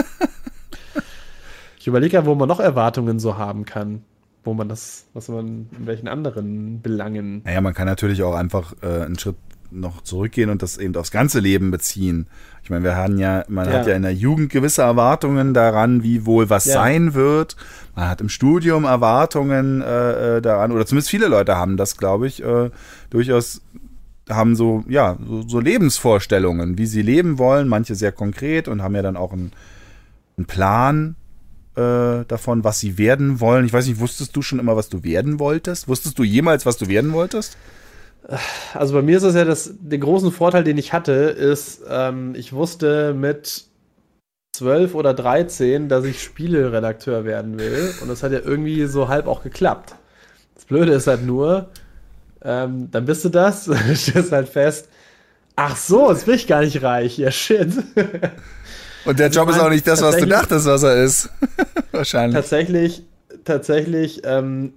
Ich überlege ja, wo man noch Erwartungen so haben kann. Wo man das, was man, in welchen anderen Belangen. Naja, man kann natürlich auch einfach äh, einen Schritt noch zurückgehen und das eben aufs ganze Leben beziehen. Ich meine, wir haben ja, man ja. hat ja in der Jugend gewisse Erwartungen daran, wie wohl was ja. sein wird. Man hat im Studium Erwartungen äh, daran, oder zumindest viele Leute haben das, glaube ich, äh, durchaus haben so, ja, so, so Lebensvorstellungen, wie sie leben wollen, manche sehr konkret und haben ja dann auch einen, einen Plan äh, davon, was sie werden wollen. Ich weiß nicht, wusstest du schon immer, was du werden wolltest? Wusstest du jemals, was du werden wolltest? Also bei mir ist es ja das, den großen Vorteil, den ich hatte, ist, ähm, ich wusste mit zwölf oder dreizehn, dass ich Spieleredakteur werden will und das hat ja irgendwie so halb auch geklappt. Das Blöde ist halt nur, Ähm, dann bist du das, dann stellst halt fest, ach so, jetzt bin ich gar nicht reich, ja shit. Und der also Job ist auch nicht das, was du dachtest, was er ist. Wahrscheinlich. Tatsächlich, tatsächlich, ähm,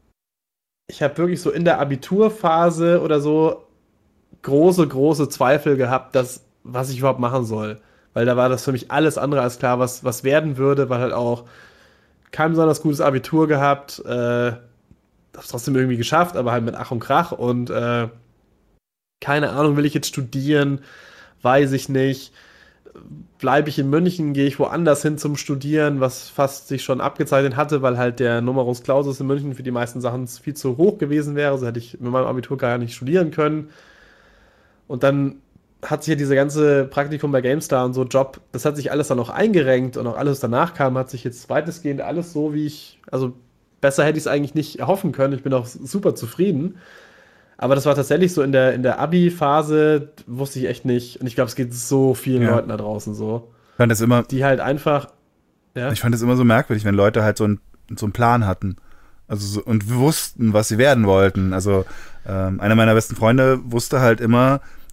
ich habe wirklich so in der Abiturphase oder so große, große Zweifel gehabt, dass, was ich überhaupt machen soll. Weil da war das für mich alles andere als klar, was, was werden würde, weil halt auch kein besonders gutes Abitur gehabt, äh, hab's trotzdem irgendwie geschafft, aber halt mit Ach und Krach und äh, keine Ahnung, will ich jetzt studieren, weiß ich nicht, bleibe ich in München, gehe ich woanders hin zum Studieren, was fast sich schon abgezeichnet hatte, weil halt der Numerus Clausus in München für die meisten Sachen viel zu hoch gewesen wäre, so hätte ich mit meinem Abitur gar nicht studieren können. Und dann hat sich ja diese ganze Praktikum bei GameStar und so Job, das hat sich alles dann noch eingerenkt und auch alles danach kam, hat sich jetzt weitestgehend alles so, wie ich, also besser hätte ich es eigentlich nicht erhoffen können. Ich bin auch super zufrieden. Aber das war tatsächlich so in der, in der Abi-Phase, wusste ich echt nicht. Und ich glaube, es geht so vielen ja. Leuten da draußen so. Ich fand das immer, die halt einfach. Ja. Ich fand das immer so merkwürdig, wenn Leute halt so, ein, so einen Plan hatten. Also so, und wussten, was sie werden wollten. Also ähm, einer meiner besten Freunde wusste halt immer,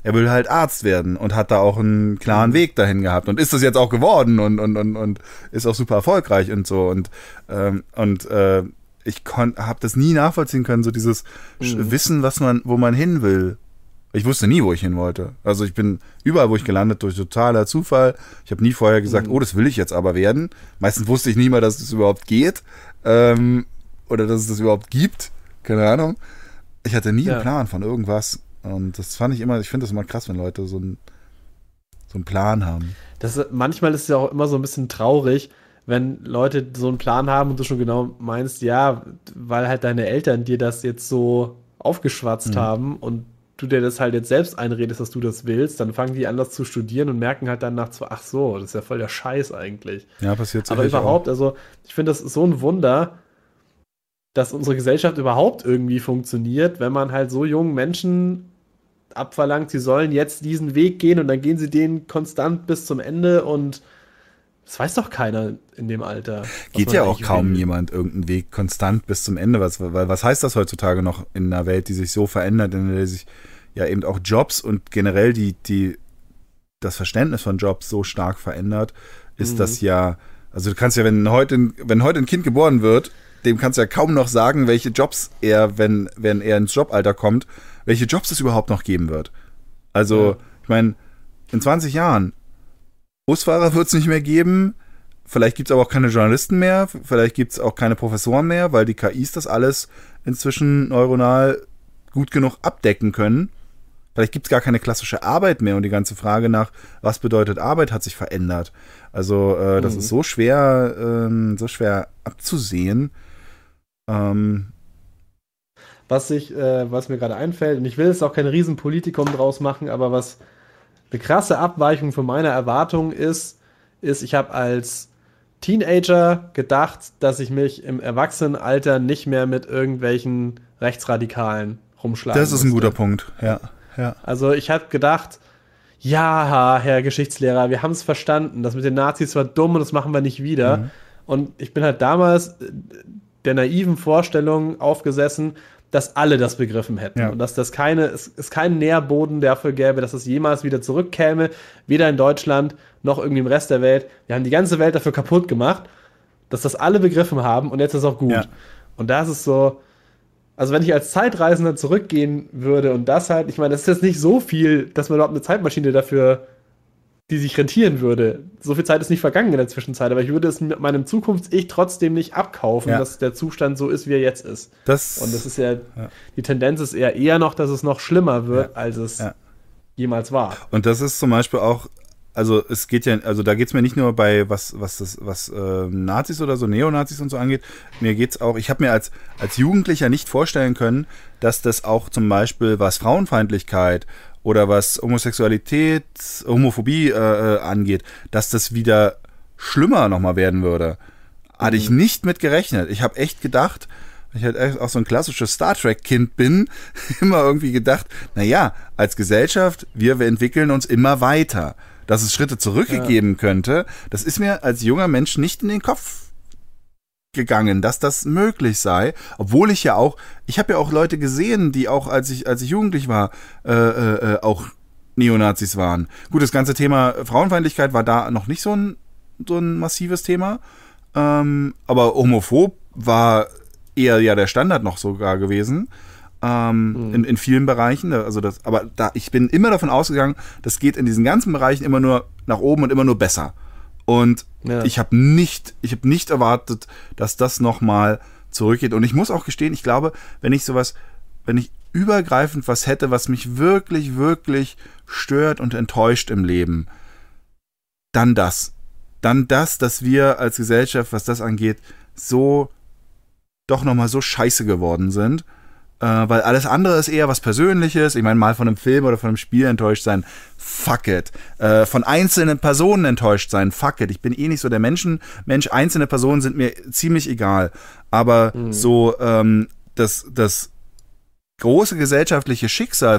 er will halt Arzt werden und hat da auch einen klaren Weg dahin gehabt und ist das jetzt auch geworden und, und, und, und ist auch super erfolgreich und so. Und, ähm, und äh, ich habe das nie nachvollziehen können, so dieses mhm. Wissen, was man, wo man hin will. Ich wusste nie, wo ich hin wollte. Also ich bin überall, wo ich gelandet, durch totaler Zufall. Ich habe nie vorher gesagt, mhm. oh, das will ich jetzt aber werden. Meistens wusste ich nie mal, dass es das überhaupt geht ähm, oder dass es das überhaupt gibt. Keine Ahnung. Ich hatte nie ja. einen Plan von irgendwas. Und das fand ich immer, ich finde das immer krass, wenn Leute so, ein, so einen Plan haben. Das, manchmal ist es ja auch immer so ein bisschen traurig, wenn Leute so einen Plan haben und du schon genau meinst, ja, weil halt deine Eltern dir das jetzt so aufgeschwatzt mhm. haben und du dir das halt jetzt selbst einredest, dass du das willst, dann fangen die an, das zu studieren und merken halt danach so, ach so, das ist ja voll der Scheiß eigentlich. Ja, passiert Aber überhaupt, auch. also ich finde, das ist so ein Wunder, dass unsere Gesellschaft überhaupt irgendwie funktioniert, wenn man halt so jungen Menschen abverlangt, sie sollen jetzt diesen Weg gehen und dann gehen sie den konstant bis zum Ende und das weiß doch keiner in dem Alter. Geht ja auch kaum will. jemand irgendeinen Weg konstant bis zum Ende. Was, weil was heißt das heutzutage noch in einer Welt, die sich so verändert, in der sich ja eben auch Jobs und generell die, die, das Verständnis von Jobs so stark verändert, ist mhm. das ja, also du kannst ja, wenn heute, wenn heute ein Kind geboren wird, dem kannst du ja kaum noch sagen, welche Jobs er, wenn, wenn er ins Jobalter kommt, welche Jobs es überhaupt noch geben wird. Also, ja. ich meine, in zwanzig Jahren Busfahrer wird es nicht mehr geben, vielleicht gibt es aber auch keine Journalisten mehr, vielleicht gibt es auch keine Professoren mehr, weil die K Is das alles inzwischen neuronal gut genug abdecken können. Vielleicht gibt es gar keine klassische Arbeit mehr und die ganze Frage nach, was bedeutet Arbeit, hat sich verändert. Also äh, das mhm. ist so schwer, ähm, so schwer abzusehen. Ähm, was, ich, äh, was mir gerade einfällt, und ich will jetzt auch kein Riesenpolitikum draus machen, aber was eine krasse Abweichung von meiner Erwartung ist, ist, ich habe als Teenager gedacht, dass ich mich im Erwachsenenalter nicht mehr mit irgendwelchen Rechtsradikalen rumschlagen Das ist ein guter Punkt, ja. ja. Also ich habe gedacht, ja, Herr Geschichtslehrer, wir haben es verstanden, das mit den Nazis war dumm und das machen wir nicht wieder. Mhm. Und ich bin halt damals der naiven Vorstellung aufgesessen, dass alle das begriffen hätten ja. und dass das keine, es, es keinen Nährboden dafür gäbe, dass es jemals wieder zurückkäme, weder in Deutschland noch irgendwie im Rest der Welt. Wir haben die ganze Welt dafür kaputt gemacht, dass das alle begriffen haben und jetzt ist auch gut. Ja. Und das ist so, also wenn ich als Zeitreisender zurückgehen würde und das halt, ich meine, das ist jetzt nicht so viel, dass man überhaupt eine Zeitmaschine dafür, die sich rentieren würde. So viel Zeit ist nicht vergangen in der Zwischenzeit, aber ich würde es mit meinem Zukunfts-Ich trotzdem nicht abkaufen, ja. dass der Zustand so ist, wie er jetzt ist. Das, und das ist ja, ja, die Tendenz ist eher eher noch, dass es noch schlimmer wird, ja. als es ja. jemals war. Und das ist zum Beispiel auch, also es geht ja, also da geht es mir nicht nur bei was, was das, was äh, Nazis oder so, Neonazis und so angeht, mir geht's auch, ich habe mir als, als Jugendlicher nicht vorstellen können, dass das auch zum Beispiel was Frauenfeindlichkeit oder was Homosexualität, Homophobie äh, angeht, dass das wieder schlimmer nochmal werden würde. Hatte mhm. ich nicht mit gerechnet. Ich habe echt gedacht, ich halt auch so ein klassisches Star Trek-Kind bin, immer irgendwie gedacht, naja, als Gesellschaft, wir, wir entwickeln uns immer weiter. Dass es Schritte zurückgegeben ja. könnte, das ist mir als junger Mensch nicht in den Kopf gegangen, dass das möglich sei, obwohl ich ja auch, ich habe ja auch Leute gesehen, die auch, als ich als ich jugendlich war, äh, äh, auch Neonazis waren. Gut, das ganze Thema Frauenfeindlichkeit war da noch nicht so ein, so ein massives Thema, ähm, aber homophob war eher ja der Standard noch sogar gewesen, ähm, mhm. in, in vielen Bereichen, also das, aber da, ich bin immer davon ausgegangen, das geht in diesen ganzen Bereichen immer nur nach oben und immer nur besser. Und ja. ich habe nicht, ich habe nicht erwartet, dass das nochmal zurückgeht. Und ich muss auch gestehen, ich glaube, wenn ich sowas, wenn ich übergreifend was hätte, was mich wirklich, wirklich stört und enttäuscht im Leben, dann das. Dann das, dass wir als Gesellschaft, was das angeht, so doch nochmal so scheiße geworden sind. Äh, weil alles andere ist eher was Persönliches. Ich meine, mal von einem Film oder von einem Spiel enttäuscht sein, fuck it. Äh, von einzelnen Personen enttäuscht sein, fuck it. Ich bin eh nicht so der Menschen, Mensch, einzelne Personen sind mir ziemlich egal. Aber mhm. so ähm, das, das große gesellschaftliche Schicksal,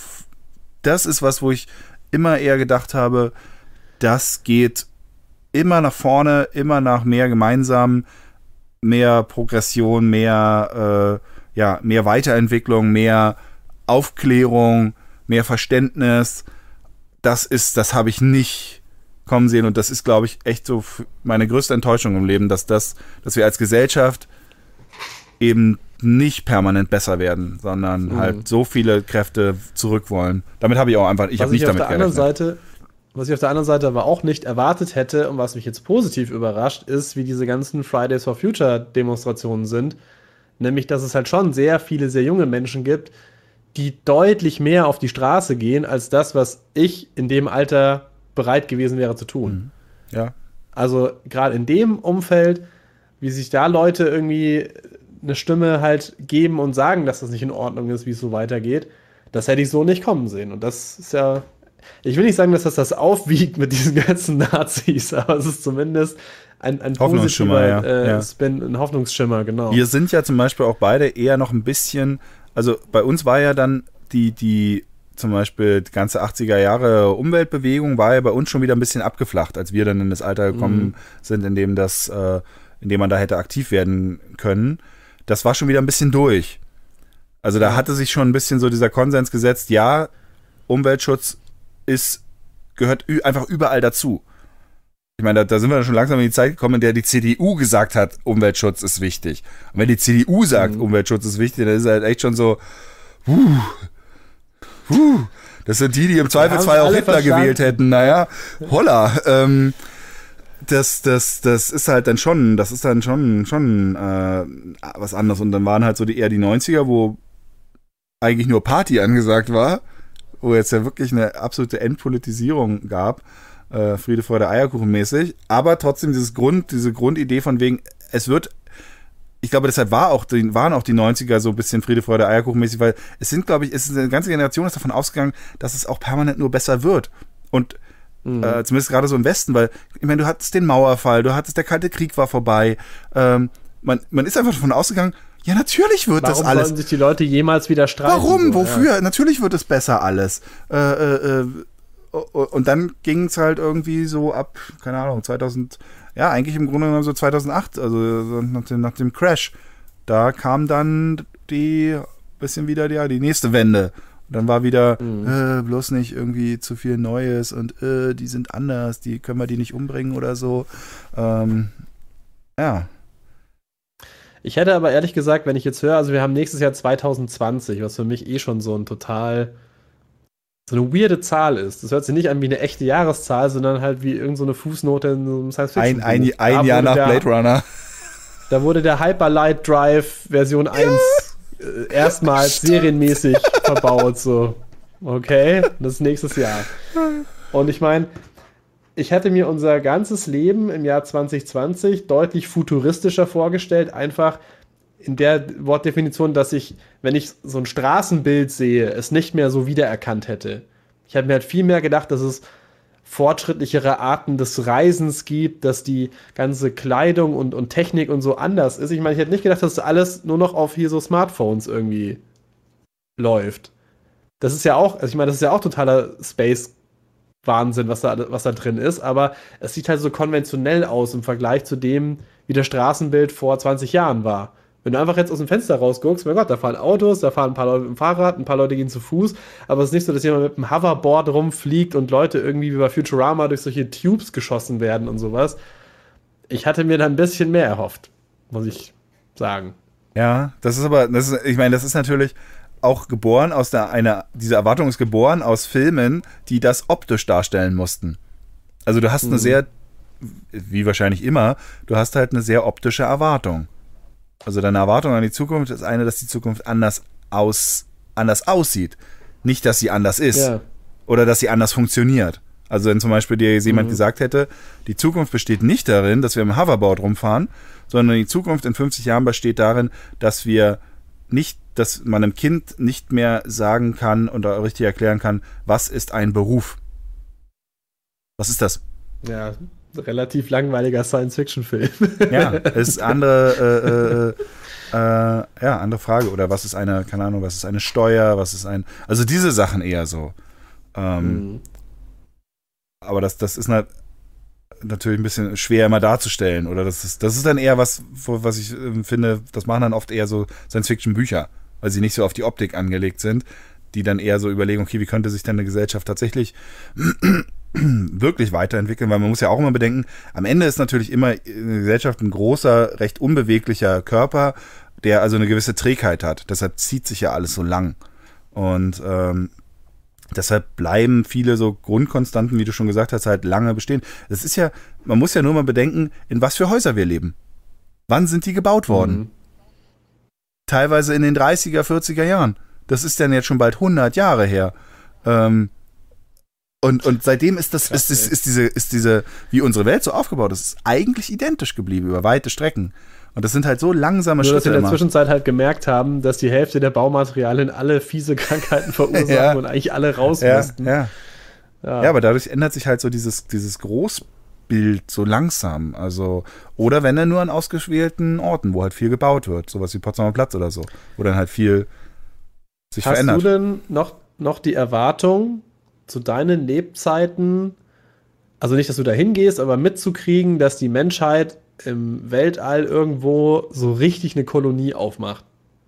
das ist was, wo ich immer eher gedacht habe, das geht immer nach vorne, immer nach mehr gemeinsam, mehr Progression, mehr äh, ja, mehr Weiterentwicklung, mehr Aufklärung, mehr Verständnis. Das ist, das habe ich nicht kommen sehen und das ist, glaube ich, echt so meine größte Enttäuschung im Leben, dass das, dass wir als Gesellschaft eben nicht permanent besser werden, sondern mhm. halt so viele Kräfte zurück wollen. Damit habe ich auch einfach, ich habe nicht damit gerechnet. Anderen Seite, was ich auf der anderen Seite aber auch nicht erwartet hätte und was mich jetzt positiv überrascht, ist, wie diese ganzen Fridays for Future Demonstrationen sind. Nämlich, dass es halt schon sehr viele, sehr junge Menschen gibt, die deutlich mehr auf die Straße gehen, als das, was ich in dem Alter bereit gewesen wäre zu tun. Mhm. Ja. Also gerade in dem Umfeld, wie sich da Leute irgendwie eine Stimme halt geben und sagen, dass das nicht in Ordnung ist, wie es so weitergeht, das hätte ich so nicht kommen sehen. Und das ist ja, ich will nicht sagen, dass das das aufwiegt mit diesen ganzen Nazis, aber es ist zumindest ein, ein positiver ja. äh, ja. Spin, ein Hoffnungsschimmer, genau. Wir sind ja zum Beispiel auch beide eher noch ein bisschen, also bei uns war ja dann die, die zum Beispiel die ganze achtziger Jahre Umweltbewegung war ja bei uns schon wieder ein bisschen abgeflacht, als wir dann in das Alter gekommen mhm. sind, in dem das, äh, in dem man da hätte aktiv werden können. Das war schon wieder ein bisschen durch. Also da hatte sich schon ein bisschen so dieser Konsens gesetzt, ja, Umweltschutz ist, gehört ü- einfach überall dazu. Ich meine, da, da sind wir schon langsam in die Zeit gekommen, in der die C D U gesagt hat, Umweltschutz ist wichtig. Und wenn die C D U sagt, mhm. Umweltschutz ist wichtig, dann ist halt echt schon so, huh, huh, das sind die, die im Zweifelsfall auch Hitler verstanden. gewählt hätten. Naja, holla, ähm, Das, das, das ist halt dann schon, das ist dann schon, schon äh, was anderes. Und dann waren halt so die, eher die neunziger, wo eigentlich nur Party angesagt war, wo jetzt ja wirklich eine absolute Entpolitisierung gab, äh, Friede, Freude, Eierkuchen mäßig. Aber trotzdem dieses Grund, diese Grundidee von wegen, es wird, ich glaube, deshalb war auch die, waren auch die neunziger so ein bisschen Friede, Freude, Eierkuchen mäßig, weil es sind, glaube ich, es ist eine ganze Generation ist davon ausgegangen, dass es auch permanent nur besser wird. Und Mhm. Äh, zumindest gerade so im Westen, weil, ich meine, du hattest den Mauerfall, du hattest, der Kalte Krieg war vorbei. Ähm, man, man ist einfach davon ausgegangen, ja, natürlich wird Warum das alles. Warum sollen sich die Leute jemals wieder streiten? Warum? So, Wofür? Ja. Natürlich wird es besser alles. Äh, äh, äh, und dann ging es halt irgendwie so ab, keine Ahnung, zweitausend, ja, eigentlich im Grunde genommen so zweitausendacht, also nach dem, nach dem Crash. Da kam dann die, bisschen wieder die, die nächste Wende. Und dann war wieder, mhm. äh, bloß nicht irgendwie zu viel Neues und äh, die sind anders, die können wir die nicht umbringen oder so. Ähm, ja. Ich hätte aber ehrlich gesagt, wenn ich jetzt höre, also wir haben nächstes Jahr zwanzig zwanzig, was für mich eh schon so ein total, so eine weirde Zahl ist. Das hört sich nicht an wie eine echte Jahreszahl, sondern halt wie irgend so eine Fußnote in so einem Science-Fiction-Buch. Ein, ein, ein Jahr nach der, Blade Runner. Da wurde der Hyperlight Drive Version eins äh, erstmals serienmäßig verbaut, so. Okay, das ist nächstes Jahr. Und ich meine, ich hätte mir unser ganzes Leben im Jahr zwanzig zwanzig deutlich futuristischer vorgestellt, einfach in der Wortdefinition, dass ich, wenn ich so ein Straßenbild sehe, es nicht mehr so wiedererkannt hätte. Ich hätte mir halt viel mehr gedacht, dass es fortschrittlichere Arten des Reisens gibt, dass die ganze Kleidung und, und Technik und so anders ist. Ich meine, ich hätte nicht gedacht, dass das alles nur noch auf hier so Smartphones irgendwie läuft. Das ist ja auch, also ich meine, das ist ja auch totaler Space-Wahnsinn, was da, was da drin ist, aber es sieht halt so konventionell aus im Vergleich zu dem, wie das Straßenbild vor zwanzig Jahren war. Wenn du einfach jetzt aus dem Fenster rausguckst, mein Gott, da fahren Autos, da fahren ein paar Leute mit dem Fahrrad, ein paar Leute gehen zu Fuß, aber es ist nicht so, dass jemand mit einem Hoverboard rumfliegt und Leute irgendwie wie bei Futurama durch solche Tubes geschossen werden und sowas. Ich hatte mir da ein bisschen mehr erhofft, muss ich sagen. Ja, das ist aber, das ist, ich meine, das ist natürlich auch geboren aus der, einer, diese Erwartung ist geboren aus Filmen, die das optisch darstellen mussten. Also du hast eine mhm. sehr, wie wahrscheinlich immer, du hast halt eine sehr optische Erwartung. Also deine Erwartung an die Zukunft ist eine, dass die Zukunft anders, aus, anders aussieht. Nicht, dass sie anders ist. Ja. Oder dass sie anders funktioniert. Also wenn zum Beispiel dir jemand mhm. gesagt hätte, die Zukunft besteht nicht darin, dass wir im Hoverboard rumfahren, sondern die Zukunft in fünfzig Jahren besteht darin, dass wir nicht, dass man einem Kind nicht mehr sagen kann oder richtig erklären kann, was ist ein Beruf? Was ist das? Ja, relativ langweiliger Science-Fiction-Film. Ja, ist andere, äh, äh, äh, ja, andere Frage. Oder was ist eine, keine Ahnung, was ist eine Steuer, was ist ein, also diese Sachen eher so. Ähm, mhm. Aber das, das ist nat- natürlich ein bisschen schwer immer darzustellen. Oder das ist, das ist dann eher was, was ich äh, finde, das machen dann oft eher so Science-Fiction-Bücher, weil sie nicht so auf die Optik angelegt sind. die dann eher so überlegen, okay, wie könnte sich denn eine Gesellschaft tatsächlich wirklich weiterentwickeln, weil man muss ja auch immer bedenken, am Ende ist natürlich immer eine Gesellschaft ein großer, recht unbeweglicher Körper, der also eine gewisse Trägheit hat. Deshalb zieht sich ja alles so lang. Und ähm, deshalb bleiben viele so Grundkonstanten, wie du schon gesagt hast, halt lange bestehen. Das ist ja, man muss ja nur mal bedenken, in was für Häuser wir leben. Wann sind die gebaut worden? Mhm. Teilweise in den dreißiger, vierziger Jahren. Das ist dann jetzt schon bald hundert Jahre her. Ähm, und, und seitdem ist das, Krass, ist, ist, ist diese, ist diese, wie unsere Welt so aufgebaut ist, ist eigentlich identisch geblieben über weite Strecken. Und das sind halt so langsame Nur, Schritte. dass wir in der immer. Zwischenzeit halt gemerkt haben, dass die Hälfte der Baumaterialien alle fiese Krankheiten verursachen ja. und eigentlich alle raus ja, müssten. Ja. Ja. ja, aber dadurch ändert sich halt so dieses, dieses Großbild so langsam. Also, oder wenn dann nur an ausgewählten Orten, wo halt viel gebaut wird, sowas wie Potsdamer Platz oder so, wo dann halt viel sich Hast verändert. Hast du denn noch, noch die Erwartung, zu deinen Lebzeiten, also nicht, dass du da hingehst, aber mitzukriegen, dass die Menschheit im Weltall irgendwo so richtig eine Kolonie aufmacht?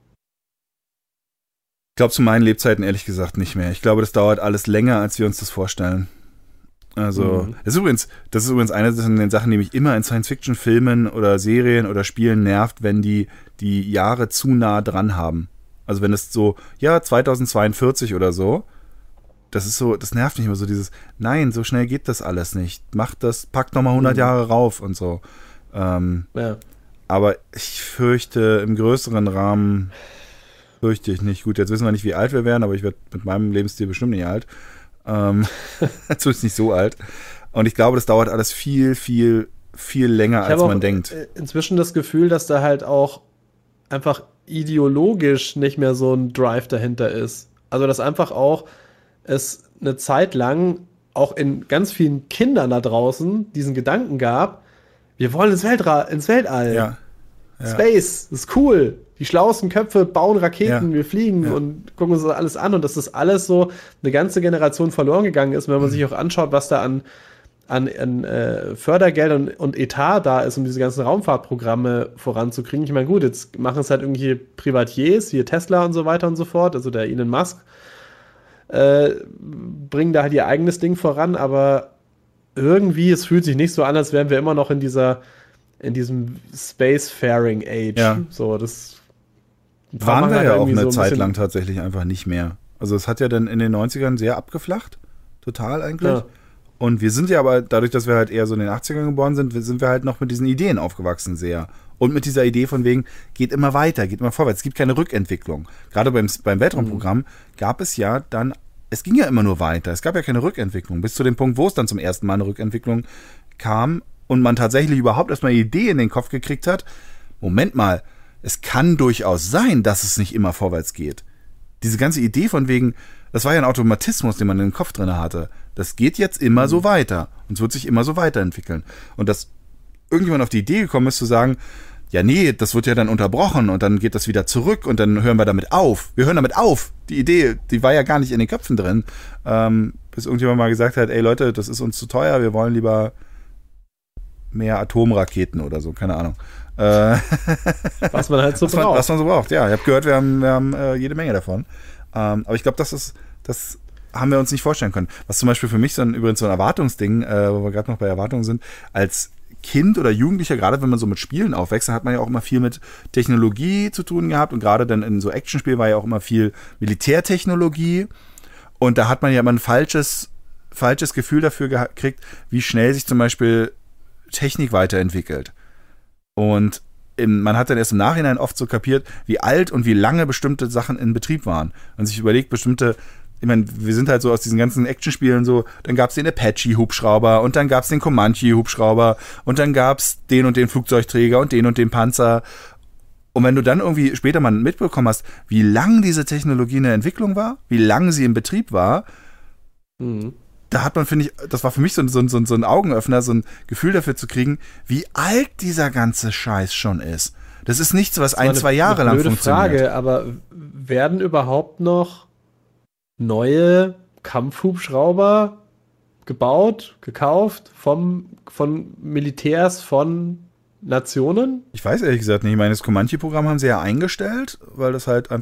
Ich glaube, zu meinen Lebzeiten ehrlich gesagt nicht mehr. Ich glaube, das dauert alles länger, als wir uns das vorstellen. Also, mhm. das ist übrigens, das ist übrigens eine von den Sachen, die mich immer in Science-Fiction-Filmen oder Serien oder Spielen nervt, wenn die die Jahre zu nah dran haben. Also wenn es so, ja, zweitausendzweiundvierzig oder so, das ist so, das nervt mich immer so, dieses, nein, so schnell geht das alles nicht. Macht das, packt nochmal hundert mhm. Jahre rauf und so. Ähm, ja. Aber ich fürchte, im größeren Rahmen fürchte ich nicht. Gut, jetzt wissen wir nicht, wie alt wir werden, aber ich werde mit meinem Lebensstil bestimmt nicht alt. Ähm, zumindest nicht so alt. Und ich glaube, das dauert alles viel, viel, viel länger, als man denkt. Inzwischen das Gefühl, dass da halt auch einfach ideologisch nicht mehr so ein Drive dahinter ist. Also, dass einfach auch es eine Zeit lang auch in ganz vielen Kindern da draußen diesen Gedanken gab, wir wollen ins, Weltra- ins Weltall. Ja. Ja. Space, das ist cool. Die schlauesten Köpfe bauen Raketen, ja. wir fliegen ja. und gucken uns das alles an. Und dass das alles so eine ganze Generation verloren gegangen ist, wenn man mhm. sich auch anschaut, was da an, an, an äh, Fördergeldern und, und Etat da ist, um diese ganzen Raumfahrtprogramme voranzukriegen. Ich meine, gut, jetzt machen es halt irgendwelche Privatiers, hier Tesla und so weiter und so fort, also der Elon Musk, äh, bringen da halt ihr eigenes Ding voran, aber irgendwie, es fühlt sich nicht so an, als wären wir immer noch in dieser in diesem Spacefaring Age. Ja. So, das waren wir ja auch eine so ein Zeit lang tatsächlich einfach nicht mehr. Also es hat ja dann in den neunzigern sehr abgeflacht. Total eigentlich. Ja. Und wir sind ja aber, dadurch, dass wir halt eher so in den achtzigern geboren sind, sind wir halt noch mit diesen Ideen aufgewachsen sehr. Und mit dieser Idee von wegen, geht immer weiter, geht immer vorwärts. Es gibt keine Rückentwicklung. Gerade beim, beim Weltraumprogramm mhm. gab es ja dann, es ging ja immer nur weiter. Es gab ja keine Rückentwicklung. Bis zu dem Punkt, wo es dann zum ersten Mal eine Rückentwicklung kam und man tatsächlich überhaupt erstmal eine Idee in den Kopf gekriegt hat, Moment mal, es kann durchaus sein, dass es nicht immer vorwärts geht. Diese ganze Idee von wegen, das war ja ein Automatismus, den man in den Kopf drin hatte. Das geht jetzt immer mhm. so weiter und es wird sich immer so weiterentwickeln. Und dass irgendjemand auf die Idee gekommen ist zu sagen, ja nee, das wird ja dann unterbrochen und dann geht das wieder zurück und dann hören wir damit auf. Wir hören damit auf. Die Idee, die war ja gar nicht in den Köpfen drin. Ähm, bis irgendjemand mal gesagt hat, ey Leute, das ist uns zu teuer, wir wollen lieber mehr Atomraketen oder so, keine Ahnung. Äh, was man halt so was braucht. Man, was man so braucht, ja. Ich habe gehört, wir haben, wir haben äh, jede Menge davon. Ähm, aber ich glaube, das ist, das haben wir uns nicht vorstellen können. Was zum Beispiel für mich so ein, übrigens so ein Erwartungsding, äh, wo wir gerade noch bei Erwartungen sind, als Kind oder Jugendlicher, gerade wenn man so mit Spielen aufwächst, hat man ja auch immer viel mit Technologie zu tun gehabt und gerade dann in so Actionspielen war ja auch immer viel Militärtechnologie und da hat man ja immer ein falsches, falsches Gefühl dafür gekriegt, wie schnell sich zum Beispiel Technik weiterentwickelt. Und im, man hat dann erst im Nachhinein oft so kapiert, wie alt und wie lange bestimmte Sachen in Betrieb waren. Und sich überlegt, bestimmte, ich meine, wir sind halt so aus diesen ganzen Actionspielen so, dann gab es den Apache-Hubschrauber und dann gab es den Comanche-Hubschrauber und dann gab es den und den Flugzeugträger und den und den Panzer. Und wenn du dann irgendwie später mal mitbekommen hast, wie lang diese Technologie in der Entwicklung war, wie lang sie im Betrieb war, mhm. da hat man, finde ich, das war für mich so, so, so, so ein Augenöffner, so ein Gefühl dafür zu kriegen, wie alt dieser ganze Scheiß schon ist. Das ist nichts, was ein, eine, zwei Jahre lang funktioniert. Frage, aber werden überhaupt noch neue Kampfhubschrauber gebaut, gekauft vom, von Militärs von Nationen? Ich weiß ehrlich gesagt nicht. Ich meine, das Comanche-Programm haben sie ja eingestellt, weil das halt einfach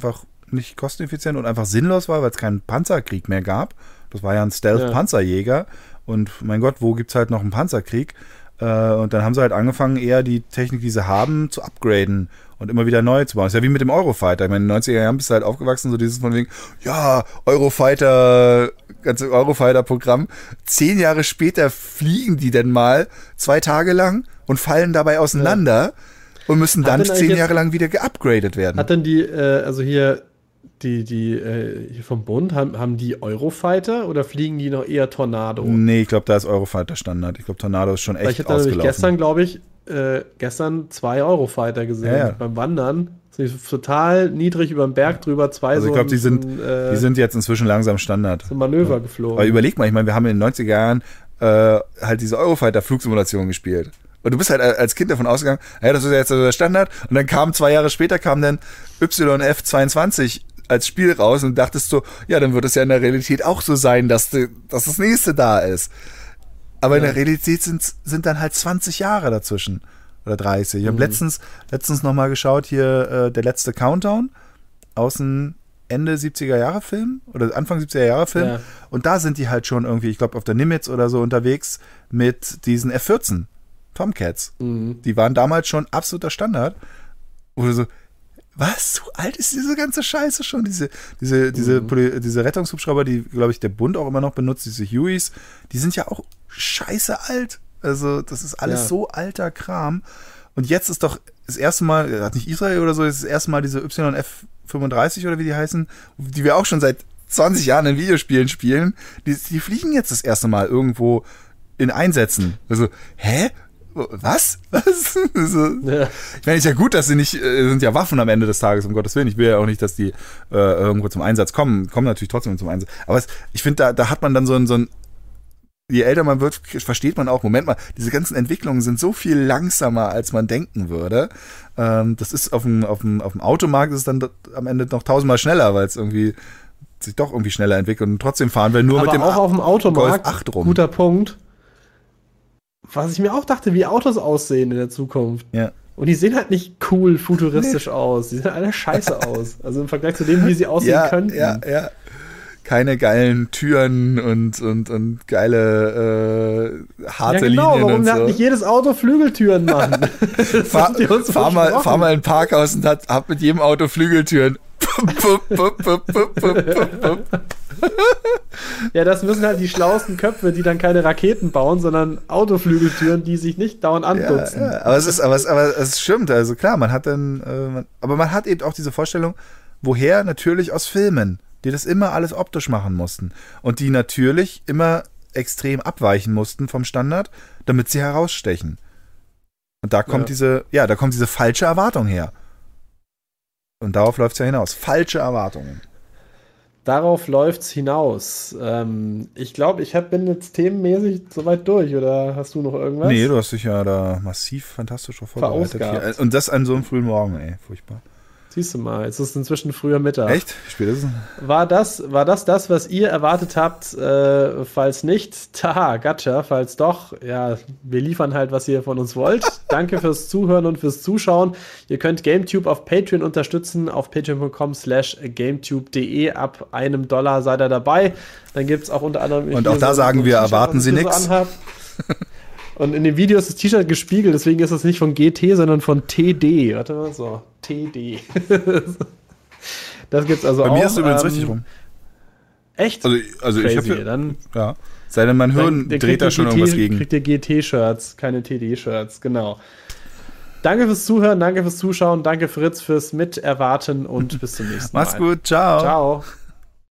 nicht kosteneffizient und einfach sinnlos war, weil es keinen Panzerkrieg mehr gab. Das war ja ein Stealth-Panzerjäger. Und mein Gott, wo gibt's halt noch einen Panzerkrieg? Äh, und dann haben sie halt angefangen, eher die Technik, die sie haben, zu upgraden und immer wieder neu zu bauen. Das ist ja wie mit dem Eurofighter. Ich meine, in den neunziger Jahren bist du halt aufgewachsen, so dieses von wegen, ja, Eurofighter, ganze Eurofighter-Programm. Zehn Jahre später fliegen die dann mal zwei Tage lang und fallen dabei auseinander ja. und müssen dann zehn Jahre lang wieder geupgradet werden. Hat denn die, äh, also hier, die, die, äh, hier vom Bund, haben, haben die Eurofighter oder fliegen die noch eher Tornado? Nee, ich glaube, da ist Eurofighter Standard. Ich glaube, Tornado ist schon echt ich hatte ausgelaufen. Gestern, glaube ich, äh, gestern zwei Eurofighter gesehen. Ja, ja. Beim Wandern. Sind total niedrig über den Berg drüber. Zwei also ich glaube, die, sind, äh, die sind jetzt inzwischen langsam Standard. So Manöver ja. geflogen. Aber überleg mal, ich meine, wir haben in den neunziger Jahren äh, halt diese Eurofighter-Flugsimulation gespielt. Und du bist halt als Kind davon ausgegangen, ja, das ist ja jetzt also der Standard. Und dann kam zwei Jahre später, kam dann Y F zweiundzwanzig als Spiel raus und dachtest so, ja, dann wird es ja in der Realität auch so sein, dass, die, dass das nächste da ist. Aber ja. in der Realität sind, sind dann halt zwanzig Jahre dazwischen. Oder dreißig. Ich habe mhm. letztens, letztens nochmal geschaut, hier äh, der letzte Countdown aus dem Ende siebziger Jahre Film oder Anfang siebziger Jahre Film. Ja. Und da sind die halt schon irgendwie, ich glaube, auf der Nimitz oder so unterwegs mit diesen F vierzehn Tomcats. Mhm. Die waren damals schon absoluter Standard. Oder so, was? So alt ist diese ganze Scheiße schon? Diese, diese, diese, mhm. diese Rettungshubschrauber, die, glaube ich, der Bund auch immer noch benutzt, diese Hueys, die sind ja auch scheiße alt. Also, das ist alles ja. so alter Kram. Und jetzt ist doch das erste Mal, hat nicht Israel oder so, das, ist das erste Mal diese Y F fünfunddreißig oder wie die heißen, die wir auch schon seit zwanzig Jahren in Videospielen spielen, die, die fliegen jetzt das erste Mal irgendwo in Einsätzen. Also, hä? Was? Was? Also, ja. Ich meine, ist ja gut, dass sie nicht, äh, sind ja Waffen am Ende des Tages, um Gottes Willen. Ich will ja auch nicht, dass die äh, irgendwo zum Einsatz kommen. Kommen natürlich trotzdem zum Einsatz. Aber es, ich finde, da, da hat man dann so ein, so ein, je älter man wird, versteht man auch, Moment mal, diese ganzen Entwicklungen sind so viel langsamer, als man denken würde. Ähm, das ist auf dem, auf dem, auf dem Automarkt ist es dann am Ende noch tausendmal schneller, weil es irgendwie sich doch irgendwie schneller entwickelt und trotzdem fahren wir nur aber mit dem auch auf dem Automarkt, Golf acht rum. Guter Punkt. Was ich mir auch dachte, wie Autos aussehen in der Zukunft. Ja. Und die sehen halt nicht cool, futuristisch nee. aus. Die sehen alle scheiße aus. Also im Vergleich zu dem, wie sie aussehen ja, könnten. Ja, ja. Keine geilen Türen und, und, und geile äh, harte ja, genau, Linien warum und so. Warum hat nicht jedes Auto Flügeltüren machen? fahr, fahr, mal, fahr mal in ein Parkhaus und hat, hab mit jedem Auto Flügeltüren. Ja, das müssen halt die schlauesten Köpfe, die dann keine Raketen bauen, sondern Autoflügeltüren, die sich nicht dauernd anputzen. Ja, ja. Aber es ist, aber es, aber es stimmt, also klar, man hat dann, äh, man, aber man hat eben auch diese Vorstellung, woher natürlich aus Filmen, die das immer alles optisch machen mussten und die natürlich immer extrem abweichen mussten vom Standard, damit sie herausstechen. Und da kommt ja. diese, ja, da kommt diese falsche Erwartung her. Und darauf läuft es ja hinaus. Falsche Erwartungen. Darauf läuft's hinaus. Ähm, ich glaube, ich hab, bin jetzt themenmäßig soweit durch, oder hast du noch irgendwas? Nee, du hast dich ja da massiv fantastisch drauf vorbereitet. Hier. Und das an so einem frühen Morgen, ey, furchtbar. Siehst du mal, jetzt ist es inzwischen früher Mittag. Echt? Wie spät ist es? War das, war das das, was ihr erwartet habt? Äh, falls nicht, taha, gotcha. Falls doch, ja, wir liefern halt, was ihr von uns wollt. Danke fürs Zuhören und fürs Zuschauen. Ihr könnt GameTube auf Patreon unterstützen, auf patreon.com slash gametube.de. Ab einem Dollar seid ihr dabei. Dann gibt es auch unter anderem... Und auch da so sagen wir, erwarten Sie nichts. So und in dem Video ist das T-Shirt gespiegelt, deswegen ist das nicht von G T, sondern von T D. Warte mal, so, T D. Das gibt's also auch. Bei mir ist es übrigens ähm, richtig rum. Echt? Also, also Crazy, ich habe dann. Ja. Sei denn, mein Hirn dreht da schon G T, irgendwas gegen. Kriegt ihr G T-Shirts, keine T D-Shirts, genau. Danke fürs Zuhören, danke fürs Zuschauen, danke Fritz fürs Miterwarten und bis zum nächsten Mal. Mach's gut, ciao. Ciao.